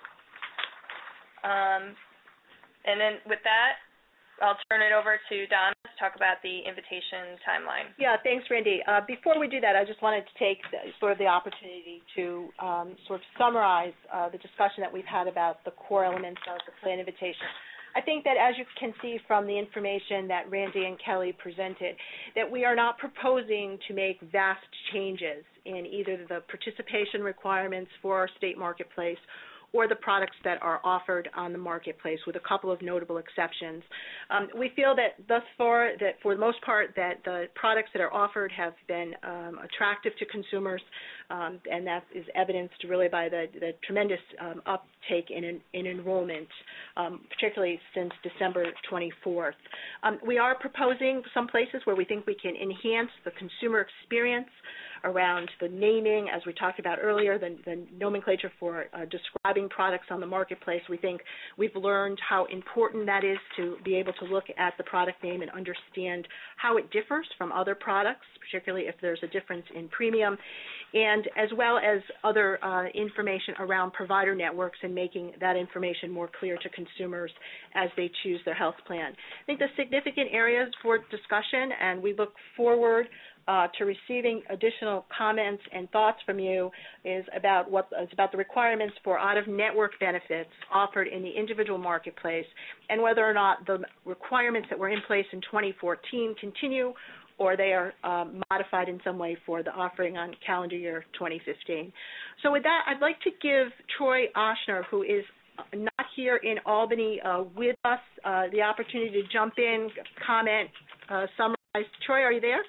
And then with that, I'll turn it over to Donna to talk about the invitation timeline. Yeah, thanks, Randy. Before we do that, I just wanted to take the opportunity to sort of summarize the discussion that we've had about the core elements of the plan invitation. I think that as you can see from the information that Randy and Kelly presented, that we are not proposing to make vast changes in either the participation requirements for our state marketplace or the products that are offered on the marketplace, with a couple of notable exceptions. We feel that thus far, that for the most part, that the products that are offered have been attractive to consumers, and that is evidenced really by the tremendous uptake in enrollment, particularly since December 24th. We are proposing some places where we think we can enhance the consumer experience around the naming, as we talked about earlier, the nomenclature for describing products on the marketplace. We think we've learned how important that is to be able to look at the product name and understand how it differs from other products, particularly if there's a difference in premium, and as well as other information around provider networks and making that information more clear to consumers as they choose their health plan. I think the significant areas for discussion, and we look forward to receiving additional comments and thoughts from you, is about the requirements for out-of-network benefits offered in the individual marketplace, and whether or not the requirements that were in place in 2014 continue, or they are modified in some way for the offering on calendar year 2015. So with that, I'd like to give Troy Ochsner, who is not here in Albany with us, the opportunity to jump in, comment, summarize. Troy, are you there?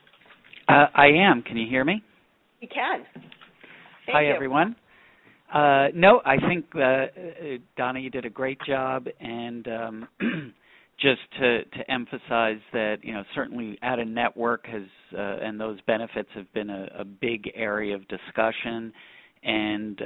I am. Can you hear me? You can. Hi, everyone. No, I think, Donna, you did a great job, and just to emphasize that, certainly out-of-network has, and those benefits have been a big area of discussion, and,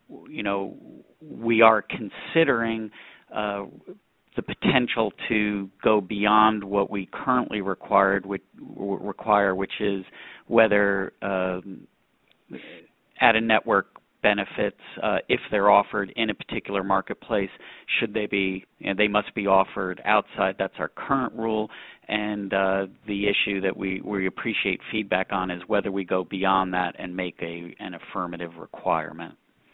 we are considering the potential to go beyond what we currently require, which is whether out-of-network benefits, if they're offered in a particular marketplace, should they be, they must be offered outside. That's our current rule, and the issue that we appreciate feedback on is whether we go beyond that and make an affirmative requirement.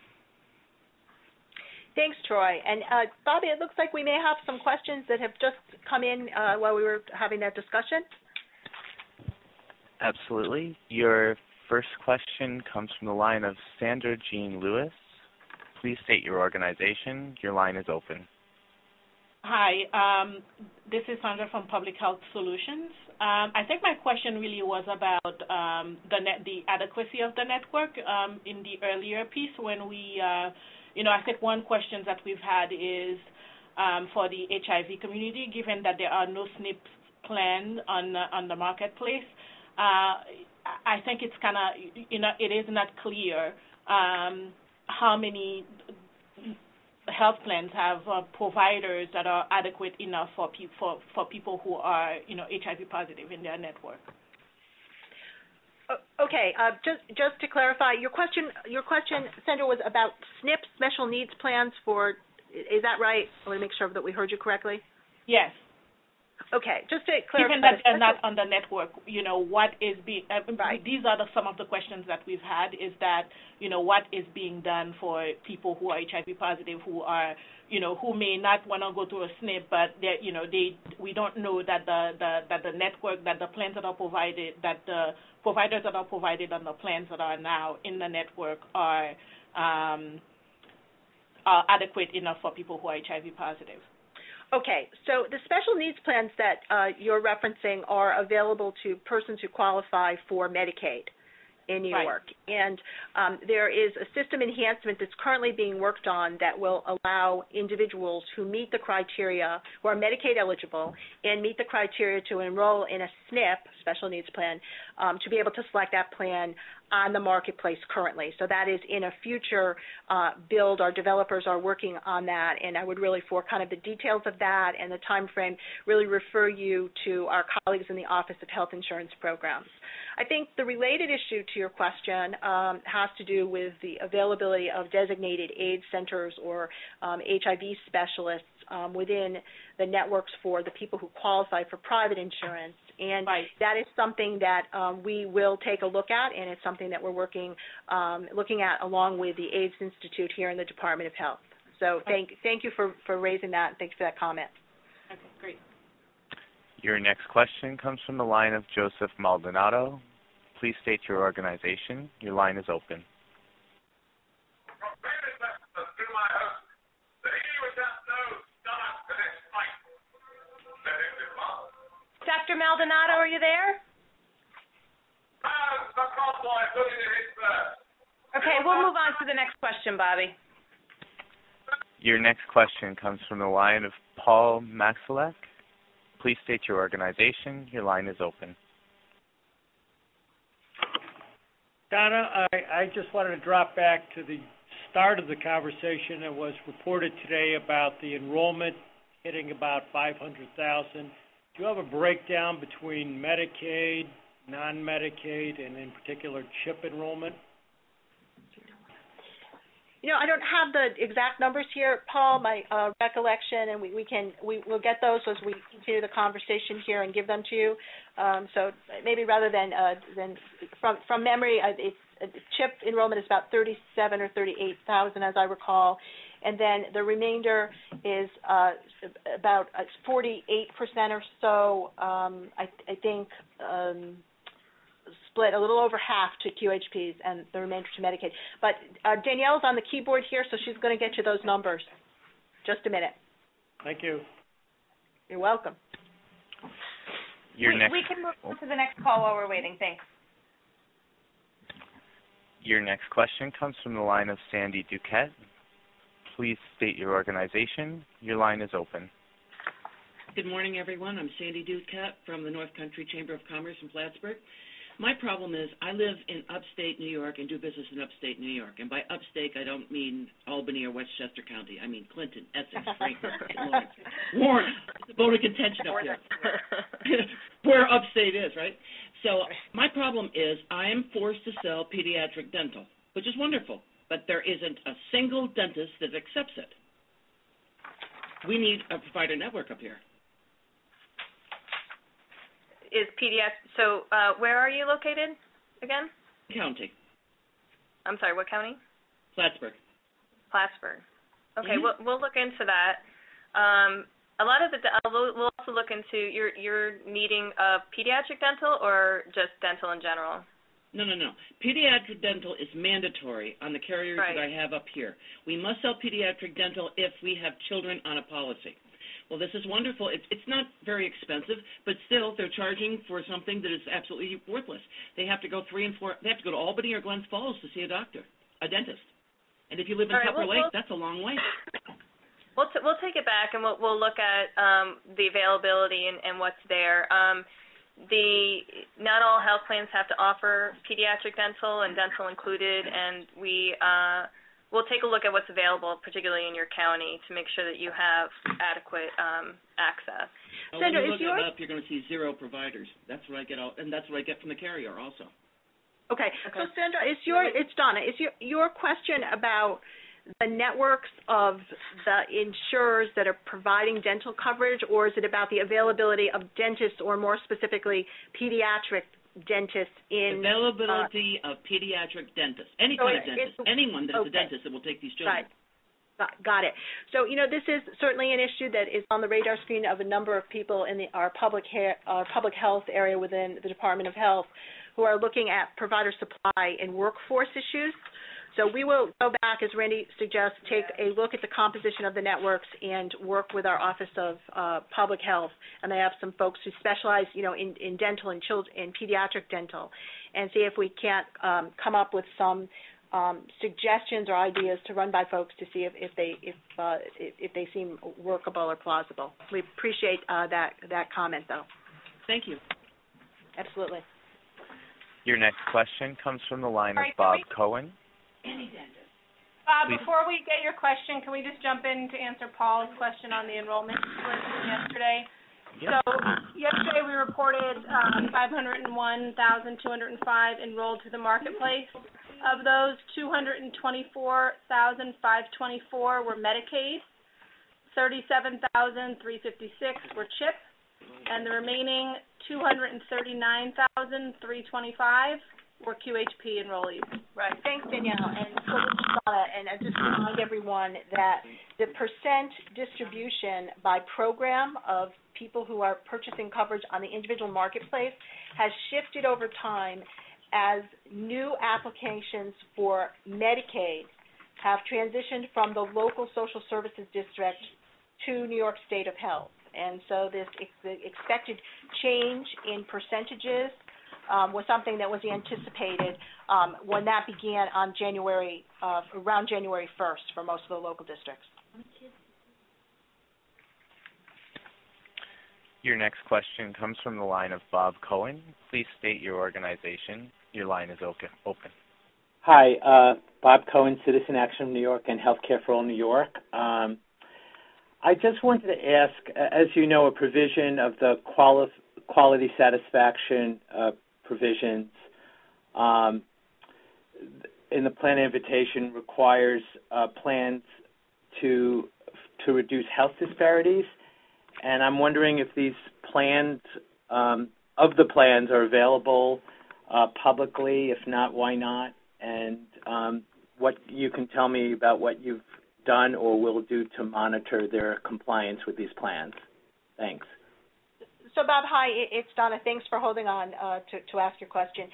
Thanks, Troy. And Bobby, it looks like we may have some questions that have just come in while we were having that discussion. Absolutely. Your first question comes from the line of Sandra Jean Lewis. Please state your organization. Your line is open. Hi, this is Sandra from Public Health Solutions. I think my question really was about the adequacy of the network in the earlier piece when we I think one question that we've had is for the HIV community, given that there are no SNP plans on the marketplace. I think it's kind of, it is not clear how many health plans have providers that are adequate enough for people who are, HIV positive in their network. Okay, just to clarify, your question, Sandra, was about SNP special needs plans for. Is that right? I want to make sure that we heard you correctly. Yes. Okay, just to clarify. Given that they're not on the network, what is being, right. These are some of the questions that we've had, is that, what is being done for people who are HIV positive, who are, who may not want to go through a SNP, but we don't know that the network, that the plans that are provided, that the providers that are provided on the plans that are now in the network are adequate enough for people who are HIV positive. Okay, so the special needs plans that you're referencing are available to persons who qualify for Medicaid in New York. And there is a system enhancement that's currently being worked on that will allow individuals who meet the criteria, who are Medicaid eligible, and meet the criteria to enroll in a SNP, special needs plan, to be able to select that plan on the marketplace currently. So that is in a future build. Our developers are working on that, and I would really, for kind of the details of that and the time frame, really refer you to our colleagues in the Office of Health Insurance Programs. I think the related issue to your question has to do with the availability of designated AIDS centers or HIV specialists within the networks for the people who qualify for private insurance. And that is something that we will take a look at, and it's something that we're looking at along with the AIDS Institute here in the Department of Health. So thank you for raising that, and thanks for that comment. Okay, great. Your next question comes from the line of Joseph Maldonado. Please state your organization. Your line is open. Dr. Maldonado, are you there? Okay, we'll move on to the next question, Bobby. Your next question comes from the line of Paul Maxilek. Please state your organization. Your line is open. Donna, I just wanted to drop back to the start of the conversation that was reported today about the enrollment hitting about 500,000. Do you have a breakdown between Medicaid, non-Medicaid, and in particular CHIP enrollment? I don't have the exact numbers here, Paul. My recollection, and we'll get those as we continue the conversation here and give them to you. So maybe rather than from memory, CHIP enrollment is about 37 or 38,000, as I recall, and then the remainder is about 48% or so. I think. Split a little over half to QHPs and the remainder to Medicaid. But Danielle's on the keyboard here, so she's going to get you those numbers. Just a minute. Thank you. You're welcome. We can move on to the next call while we're waiting. Thanks. Your next question comes from the line of Sandy Duquette. Please state your organization. Your line is open. Good morning, everyone. I'm Sandy Duquette from the North Country Chamber of Commerce in Plattsburgh. My problem is I live in upstate New York and do business in upstate New York. And by upstate, I don't mean Albany or Westchester County. I mean Clinton, Essex, Franklin, Lawrence. Warren. It's a bone of contention up here. Where upstate is, right? So my problem is I am forced to sell pediatric dental, which is wonderful, but there isn't a single dentist that accepts it. We need a provider network up here. Is pediatric, so where are you located again? County. I'm sorry, what county? Plattsburgh. Plattsburgh. Okay, we'll look into that. A lot of we'll also look into you're needing pediatric dental or just dental in general? No. Pediatric dental is mandatory on the carriers that I have up here. We must sell pediatric dental if we have children on a policy. Well, this is wonderful. It's not very expensive, but still they're charging for something that is absolutely worthless. They have to go 3 and 4. They have to go to Albany or Glens Falls to see a doctor, a dentist. And if you live in Tupper Lake, that's a long way. We'll take it back and we'll look at the availability and what's there. Not all health plans have to offer pediatric dental and dental included, and we'll take a look at what's available, particularly in your county, to make sure that you have adequate access. When you look it up, you're going to see 0 providers. That's what I get, and that's what I get from the carrier also. Okay. So Sandra, it's Donna. Is your question about the networks of the insurers that are providing dental coverage, or is it about the availability of dentists, or more specifically, pediatric dentists in availability of pediatric dentists? Any kind of dentist, anyone that's a dentist that will take these children. Right. Got it. So, this is certainly an issue that is on the radar screen of a number of people in our public health area within the Department of Health who are looking at provider supply and workforce issues. So we will go back, as Randy suggests, take a look at the composition of the networks and work with our Office of Public Health, and they have some folks who specialize, in dental and pediatric dental, and see if we can't come up with some suggestions or ideas to run by folks to see if they seem workable or plausible. We appreciate that comment, though. Thank you. Absolutely. Your next question comes from the line of Bob Cohen. Any dentist. Bob, before we get your question, can we just jump in to answer Paul's question on the enrollment list from yesterday? Yep. So yesterday we reported 501,205 enrolled to the marketplace. Of those, 224,524 were Medicaid, 37,356 were CHIP, and the remaining 239,325 were QHP enrollees. Right. Thanks, Danielle. And so and I just remind everyone that the percent distribution by program of people who are purchasing coverage on the individual marketplace has shifted over time as new applications for Medicaid have transitioned from the local social services district to New York State of Health. And so this expected change in percentages was something that was anticipated when that began on around January 1st for most of the local districts. Your next question comes from the line of Bob Cohen. Please state your organization. Your line is open. Hi, Bob Cohen, Citizen Action of New York and Healthcare for All New York. I just wanted to ask, as you know, a provision of the quality satisfaction provisions in the plan invitation requires plans to reduce health disparities, and I'm wondering if these plans of the plans are available publicly. If not, why not? And what you can tell me about what you've done or will do to monitor their compliance with these plans. Thanks. So, Bob, hi, it's Donna. Thanks for holding on to ask your question.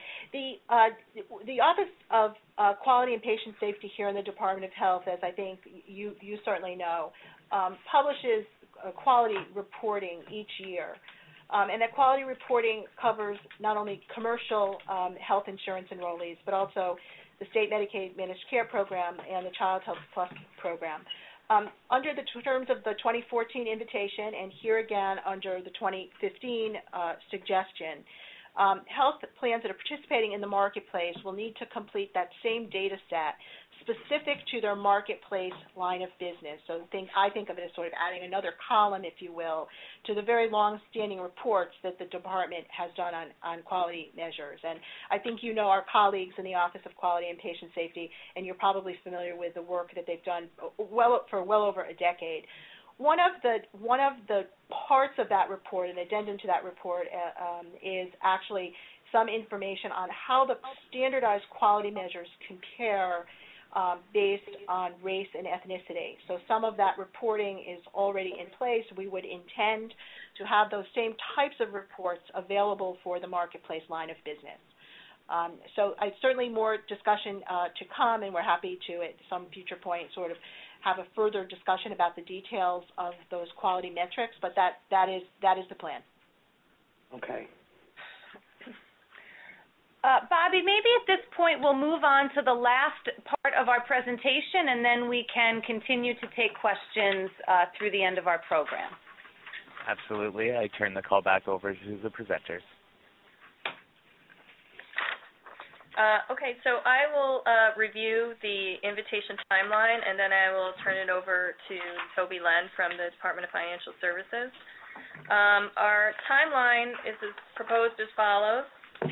The Office of Quality and Patient Safety here in the Department of Health, as I think you certainly know, publishes quality reporting each year. And that quality reporting covers not only commercial health insurance enrollees, but also the State Medicaid Managed Care Program and the Child Health Plus Program. Under the terms of the 2014 invitation, and here again under the 2015 suggestion, health plans that are participating in the marketplace will need to complete that same data set specific to their marketplace line of business. So I think of it as sort of adding another column, if you will, to the very long-standing reports that the department has done on quality measures. And I think you know our colleagues in the Office of Quality and Patient Safety, and you're probably familiar with the work that they've done for well over a decade. One of the parts of that report, an addendum to that report, is actually some information on how the standardized quality measures compare based on race and ethnicity. So some of that reporting is already in place. We would intend to have those same types of reports available for the marketplace line of business. So certainly more discussion to come, and we're happy to, at some future point, sort of have a further discussion about the details of those quality metrics, but that is the plan. Okay. Bobby, maybe at this point we'll move on to the last part of our presentation, and then we can continue to take questions through the end of our program. Absolutely. I turn the call back over to the presenters. Okay, so I will review the invitation timeline, and then I will turn it over to Toby Len from the Department of Financial Services. Our timeline is proposed as follows.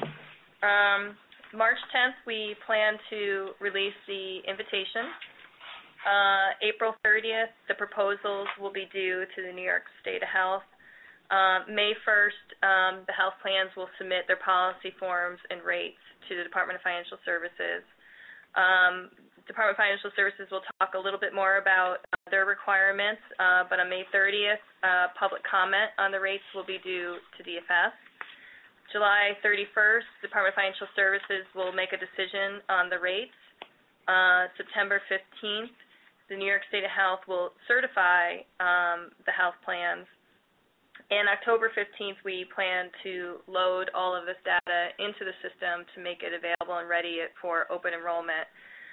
March 10th, we plan to release the invitation. April 30th, the proposals will be due to the New York State of Health. May 1st, the health plans will submit their policy forms and rates to the Department of Financial Services. Department of Financial Services will talk a little bit more about their requirements, but on May 30th, public comment on the rates will be due to DFS. July 31st, Department of Financial Services will make a decision on the rates. September 15th, the New York State of Health will certify the health plans. And October 15th, we plan to load all of this data into the system to make it available and ready for open enrollment.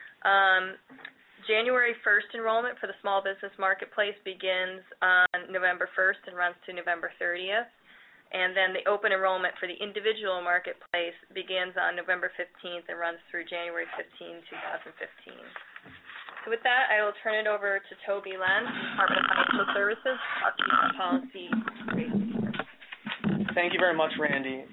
January 1st enrollment for the Small Business Marketplace begins on November 1st and runs to November 30th. And then the open enrollment for the individual marketplace begins on November 15th and runs through January 15, 2015. So with that, I will turn it over to Toby Len, Department of Financial Services, to talk to you about policy rates. Thank you very much, Randy.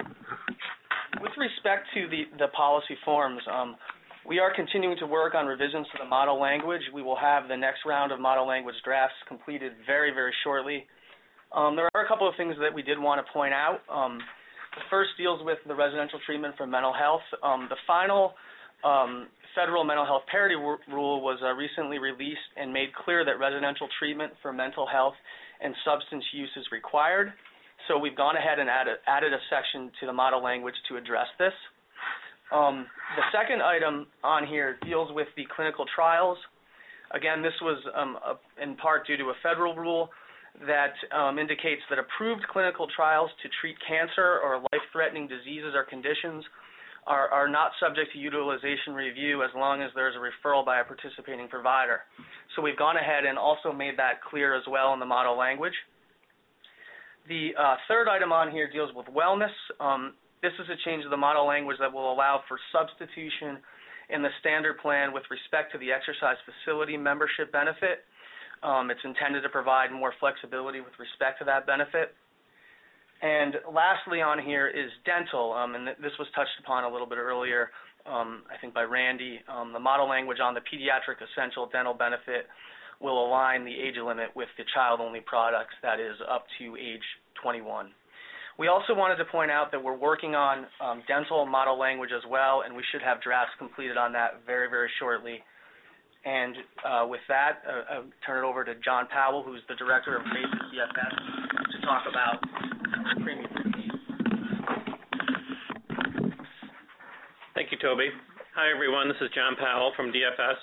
With respect to the policy forms, we are continuing to work on revisions to the model language. We will have the next round of model language drafts completed very, very shortly. There are a couple of things that we did want to point out. The first deals with the residential treatment for mental health. The final federal mental health parity rule was recently released and made clear that residential treatment for mental health and substance use is required. So we've gone ahead and added a section to the model language to address this. The second item on here deals with the clinical trials. Again, this was in part due to a federal rule that indicates that approved clinical trials to treat cancer or life-threatening diseases or conditions are not subject to utilization review as long as there's a referral by a participating provider. So we've gone ahead and also made that clear as well in the model language. The third item on here deals with wellness. This is a change to the model language that will allow for substitution in the standard plan with respect to the exercise facility membership benefit. It's intended to provide more flexibility with respect to that benefit. And lastly on here is dental, and this was touched upon a little bit earlier, I think by Randy. The model language on the pediatric essential dental benefit will align the age limit with the child-only products, that is up to age 21. We also wanted to point out that we're working on dental model language as well, and we should have drafts completed on that very, very shortly. And with that, I'll turn it over to John Powell, who's the Director of Rates at DFS, to talk about premium reviews. Thank you, Toby. Hi, everyone. This is John Powell from DFS.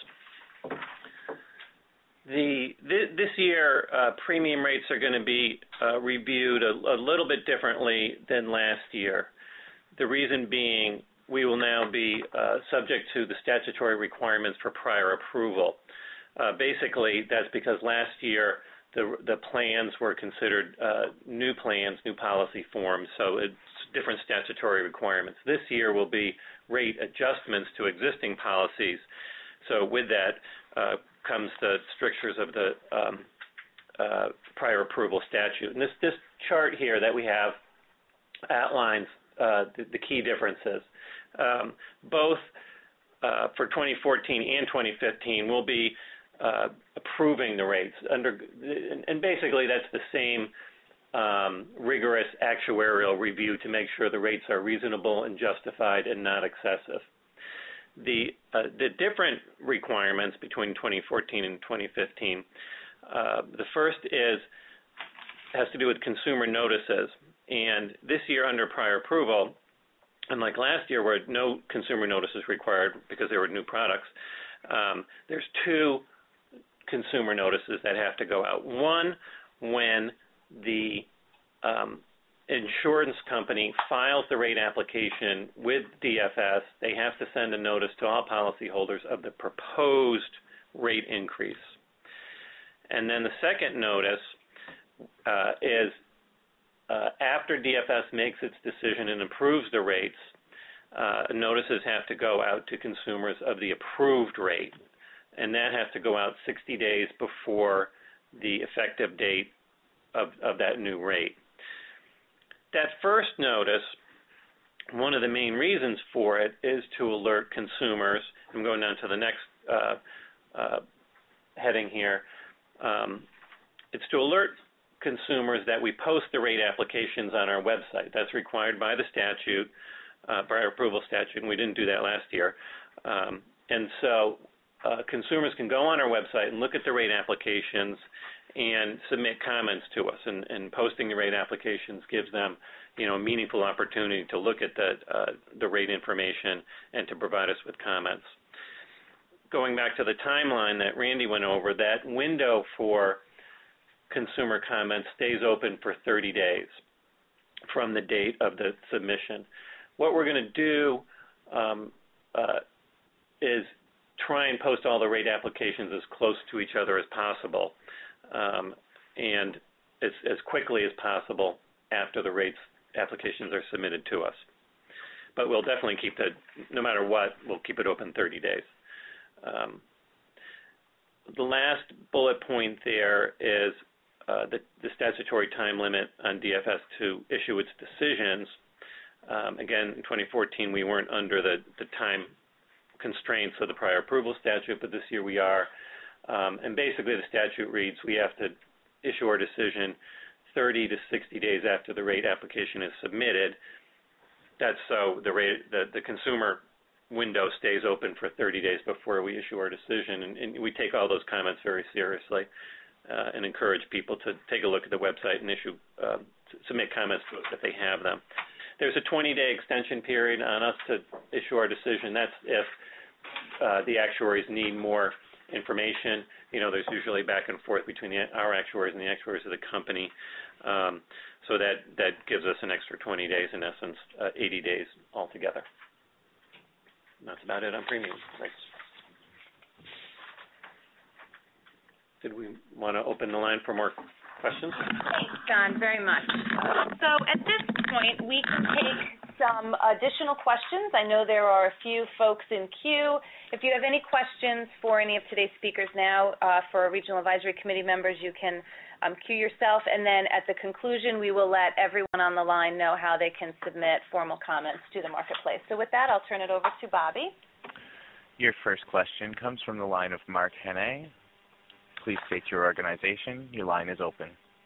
This year, premium rates are going to be reviewed a little bit differently than last year. The reason being, we will now be subject to the statutory requirements for prior approval. Basically, that's because last year the plans were considered new plans, new policy forms, so it's different statutory requirements. This year will be rate adjustments to existing policies. So with that comes the strictures of the prior approval statute. And this chart here that we have outlines the key differences. Both for 2014 and 2015 we'll be approving the rates and basically that's the same rigorous actuarial review to make sure the rates are reasonable and justified and not excessive. The different requirements between 2014 and 2015, the first has to do with consumer notices, and this year under prior approval, unlike last year where no consumer notices required because they were new products, there's two consumer notices that have to go out. One, when the insurance company files the rate application with DFS, they have to send a notice to all policyholders of the proposed rate increase. And then the second notice is after DFS makes its decision and approves the rates, notices have to go out to consumers of the approved rate, and that has to go out 60 days before the effective date of that new rate. That first notice, one of the main reasons for it is to alert consumers. I'm going down to the next heading here. It's to alert consumers that we post the rate applications on our website. That's required by the statute, by our approval statute, and we didn't do that last year. And so consumers can go on our website and look at the rate applications and submit comments to us. And posting the rate applications gives them, a meaningful opportunity to look at the rate information and to provide us with comments. Going back to the timeline that Randy went over, that window for consumer comments stays open for 30 days from the date of the submission. What we're going to do is try and post all the rate applications as close to each other as possible and as quickly as possible after the rates applications are submitted to us. But we'll definitely keep no matter what, we'll keep it open 30 days. The last bullet point there is the statutory time limit on DFS to issue its decisions. Again, in 2014, we weren't under the time constraints of the prior approval statute, but this year we are. And basically the statute reads we have to issue our decision 30 to 60 days after the rate application is submitted. That's so the consumer window stays open for 30 days before we issue our decision, and we take all those comments very seriously and encourage people to take a look at the website and submit comments to us if they have them. There's a 20-day extension period on us to issue our decision. That's if the actuaries need more information. There's usually back and forth between our actuaries and the actuaries of the company. So that gives us an extra 20 days, in essence, 80 days altogether. And that's about it on premium rates. Did we want to open the line for more questions? Thanks, John, very much. So at this point, we can take some additional questions. I know there are a few folks in queue. If you have any questions for any of today's speakers now, for Regional Advisory Committee members, you can queue yourself, and then at the conclusion, we will let everyone on the line know how they can submit formal comments to the marketplace. So with that, I'll turn it over to Bobby. Your first question comes from the line of Mark Henne. Please state your organization. Your line is open.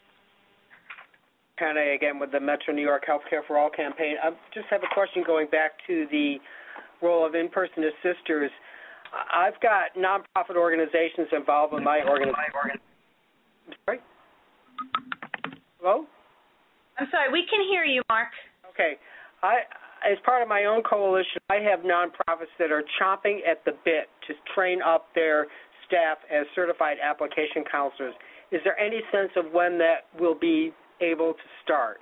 Henne again with the Metro New York Healthcare for All campaign. I just have a question going back to the role of in-person assisters. I've got nonprofit organizations involved in my organization. Sorry? Hello? I'm sorry, we can hear you, Mark. Okay. As part of my own coalition, I have nonprofits that are chomping at the bit to train up their staff as certified application counselors. Is there any sense of when that will be able to start?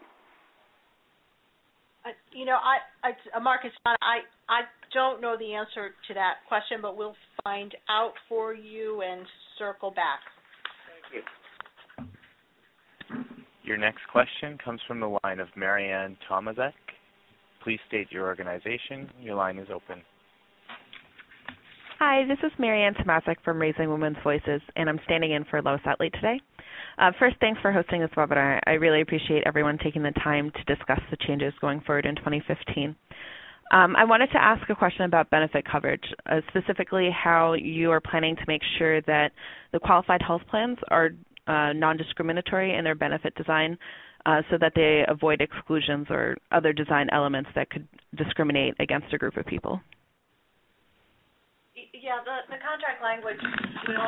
Mark, it's not, I don't know the answer to that question, but we'll find out for you and circle back. Thank you. Your next question comes from the line of Marianne Tomaszek. Please state your organization. Your line is open. Hi, this is Marianne Tomaszek from Raising Women's Voices, and I'm standing in for Lois Utley today. First, thanks for hosting this webinar. I really appreciate everyone taking the time to discuss the changes going forward in 2015. I wanted to ask a question about benefit coverage, specifically how you are planning to make sure that the qualified health plans are non-discriminatory in their benefit design so that they avoid exclusions or other design elements that could discriminate against a group of people. Yeah, the contract language will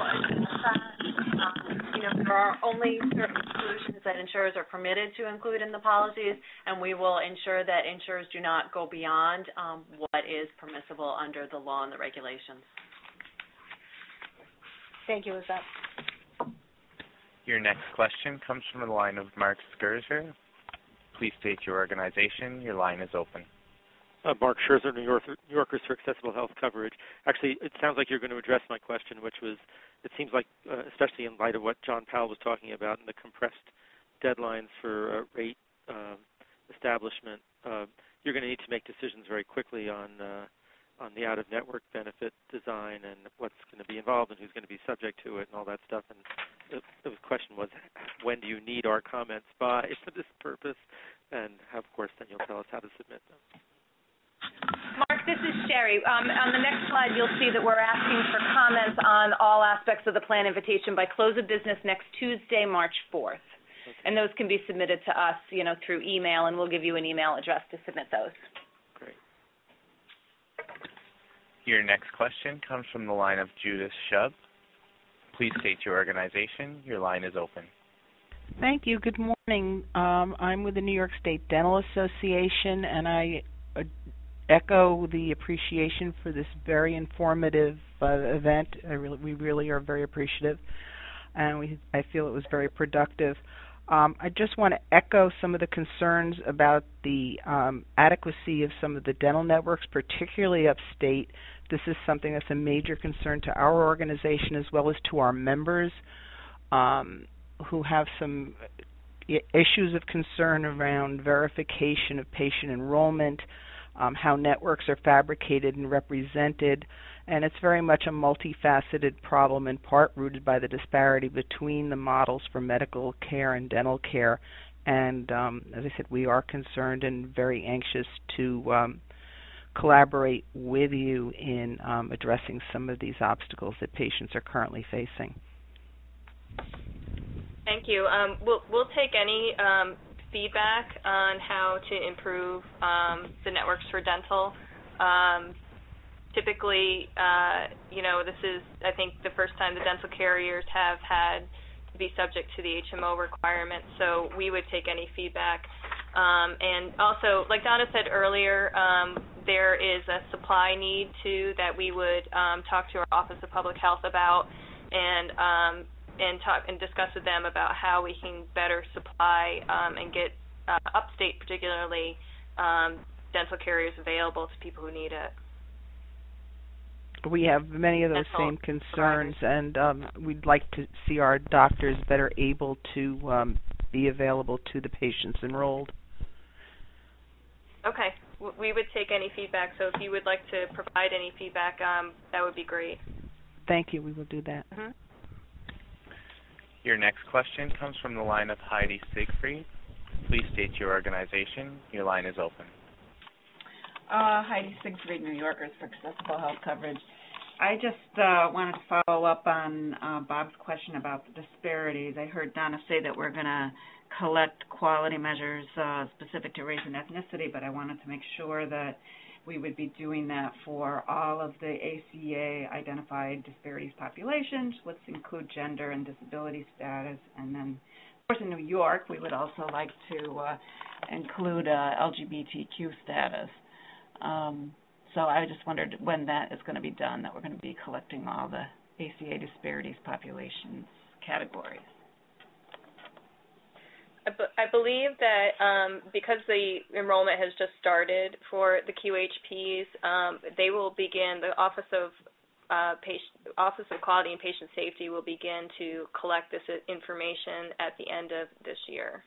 there are only certain exclusions that insurers are permitted to include in the policies, and we will ensure that insurers do not go beyond what is permissible under the law and the regulations. Thank you, Lizette. Your next question comes from the line of Mark Scherzer. Please state your organization. Your line is open. Mark Scherzer, New Yorkers for Accessible Health Coverage. Actually, it sounds like you're going to address my question, which was, it seems like, especially in light of what John Powell was talking about and the compressed deadlines for rate establishment, you're going to need to make decisions very quickly on the out-of-network benefit design and what's going to be involved and who's going to be subject to it and all that stuff. And the question was, when do you need our comments by for this purpose? And, of course, then you'll tell us how to submit them. Mark, this is Sherry. On the next slide, you'll see that we're asking for comments on all aspects of the plan invitation by close of business next Tuesday, March 4th. Okay. And those can be submitted to us, through email, and we'll give you an email address to submit those. Great. Your next question comes from the line of Judith Shub. Please state your organization. Your line is open. Thank you. Good morning. I'm with the New York State Dental Association, and I echo the appreciation for this very informative event. We really are very appreciative, and I feel it was very productive. I just want to echo some of the concerns about the adequacy of some of the dental networks, particularly upstate. This is something that's a major concern to our organization as well as to our members who have some issues of concern around verification of patient enrollment, how networks are fabricated and represented, and it's very much a multifaceted problem, in part rooted by the disparity between the models for medical care and dental care. And as I said, we are concerned and very anxious to collaborate with you in addressing some of these obstacles that patients are currently facing. Thank you. We'll take any feedback on how to improve the networks for dental. Typically, this is, I think, the first time the dental carriers have had to be subject to the HMO requirements, so we would take any feedback. And also, like Donna said earlier, there is a supply need, too, that we would talk to our Office of Public Health about and talk and discuss with them about how we can better supply and get upstate, particularly, dental carriers available to people who need it. We have many of those same concerns, and we'd like to see our doctors better able to be available to the patients enrolled. Okay. We would take any feedback, so if you would like to provide any feedback, that would be great. Thank you. We will do that. Mm-hmm. Your next question comes from the line of Heidi Siegfried. Please state your organization. Your line is open. Heidi Siegfried, New Yorkers for Accessible Health Coverage. I just wanted to follow up on Bob's question about the disparities. I heard Donna say that we're going to collect quality measures specific to race and ethnicity, but I wanted to make sure that we would be doing that for all of the ACA-identified disparities populations. Let's include gender and disability status. And then, of course, in New York, we would also like to include LGBTQ status. So I just wondered when that is going to be done, that we're going to be collecting all the ACA disparities populations categories. I believe that because the enrollment has just started for the QHPs, they will begin, the Office of Quality and Patient Safety will begin to collect this information at the end of this year.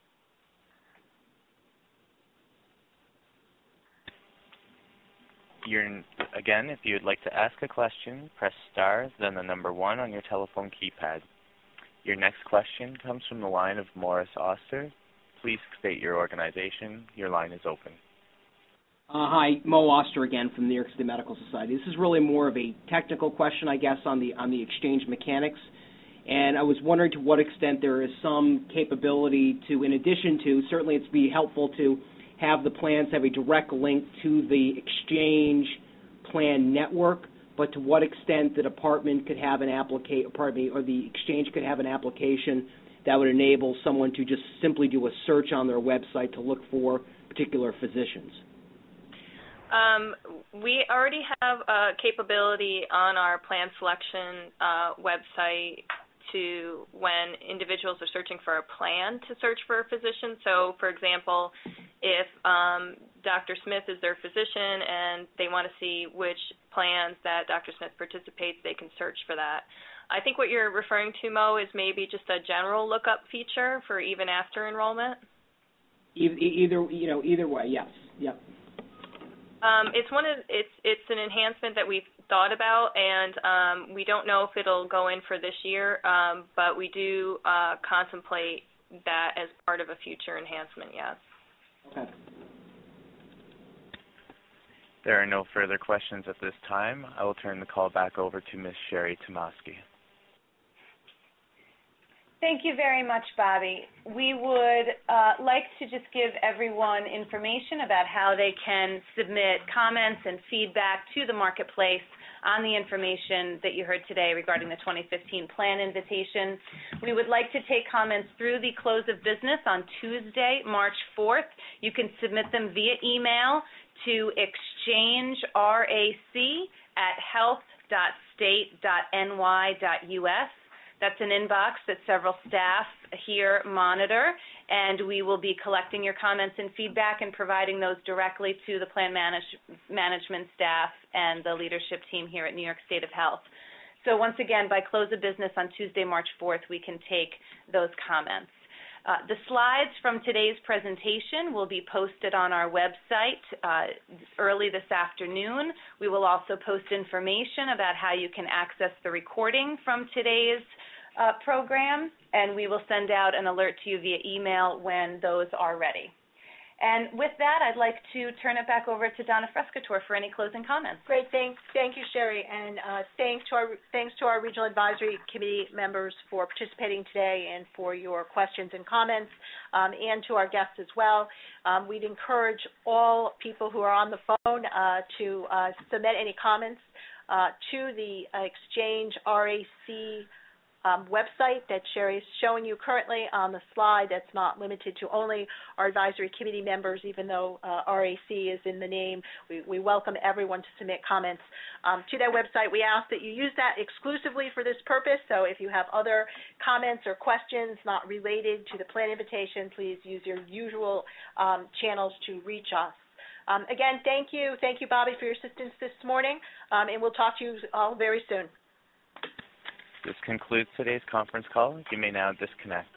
Again, if you would like to ask a question, press star, then the number 1 on your telephone keypad. Your next question comes from the line of Morris Oster. Please state your organization. Your line is open. Hi, Mo Oster again from the New York State Medical Society. This is really more of a technical question, I guess, on the exchange mechanics. And I was wondering to what extent there is some capability to, in addition to, certainly it's be helpful to have the plans have a direct link to the exchange plan network, but to what extent the department could have or the exchange could have an application that would enable someone to just simply do a search on their website to look for particular physicians. We already have a capability on our plan selection website to when individuals are searching for a plan to search for a physician. So, for example, if Dr. Smith is their physician and they want to see which plans that Dr. Smith participates, they can search for that. I think what you're referring to, Mo, is maybe just a general lookup feature for even after enrollment. Either way, yes. Yep. It's an enhancement that we've thought about, and we don't know if it'll go in for this year, but we do contemplate that as part of a future enhancement, yes. Okay. There are no further questions at this time. I will turn the call back over to Ms. Sherry Tomasky. Thank you very much, Bobby. We would like to just give everyone information about how they can submit comments and feedback to the marketplace on the information that you heard today regarding the 2015 plan invitation. We would like to take comments through the close of business on Tuesday, March 4th. You can submit them via email to exchangerac@health.state.ny.us. That's an inbox that several staff here monitor, and we will be collecting your comments and feedback and providing those directly to the plan management staff and the leadership team here at New York State of Health. So once again, by close of business on Tuesday, March 4th, we can take those comments. The slides from today's presentation will be posted on our website early this afternoon. We will also post information about how you can access the recording from today's program, and we will send out an alert to you via email when those are ready. And with that, I'd like to turn it back over to Donna Frescatore for any closing comments. Great, thank you, Sherry, and thanks to our Regional Advisory Committee members for participating today and for your questions and comments, and to our guests as well. We'd encourage all people who are on the phone to submit any comments to the Exchange RAC website that Sherry is showing you currently on the slide. That's not limited to only our advisory committee members, even though RAC is in the name. We welcome everyone to submit comments to that website. We ask that you use that exclusively for this purpose, so if you have other comments or questions not related to the plan invitation, please use your usual channels to reach us. Again, thank you, Bobby, for your assistance this morning, and we'll talk to you all very soon. This concludes today's conference call. You may now disconnect.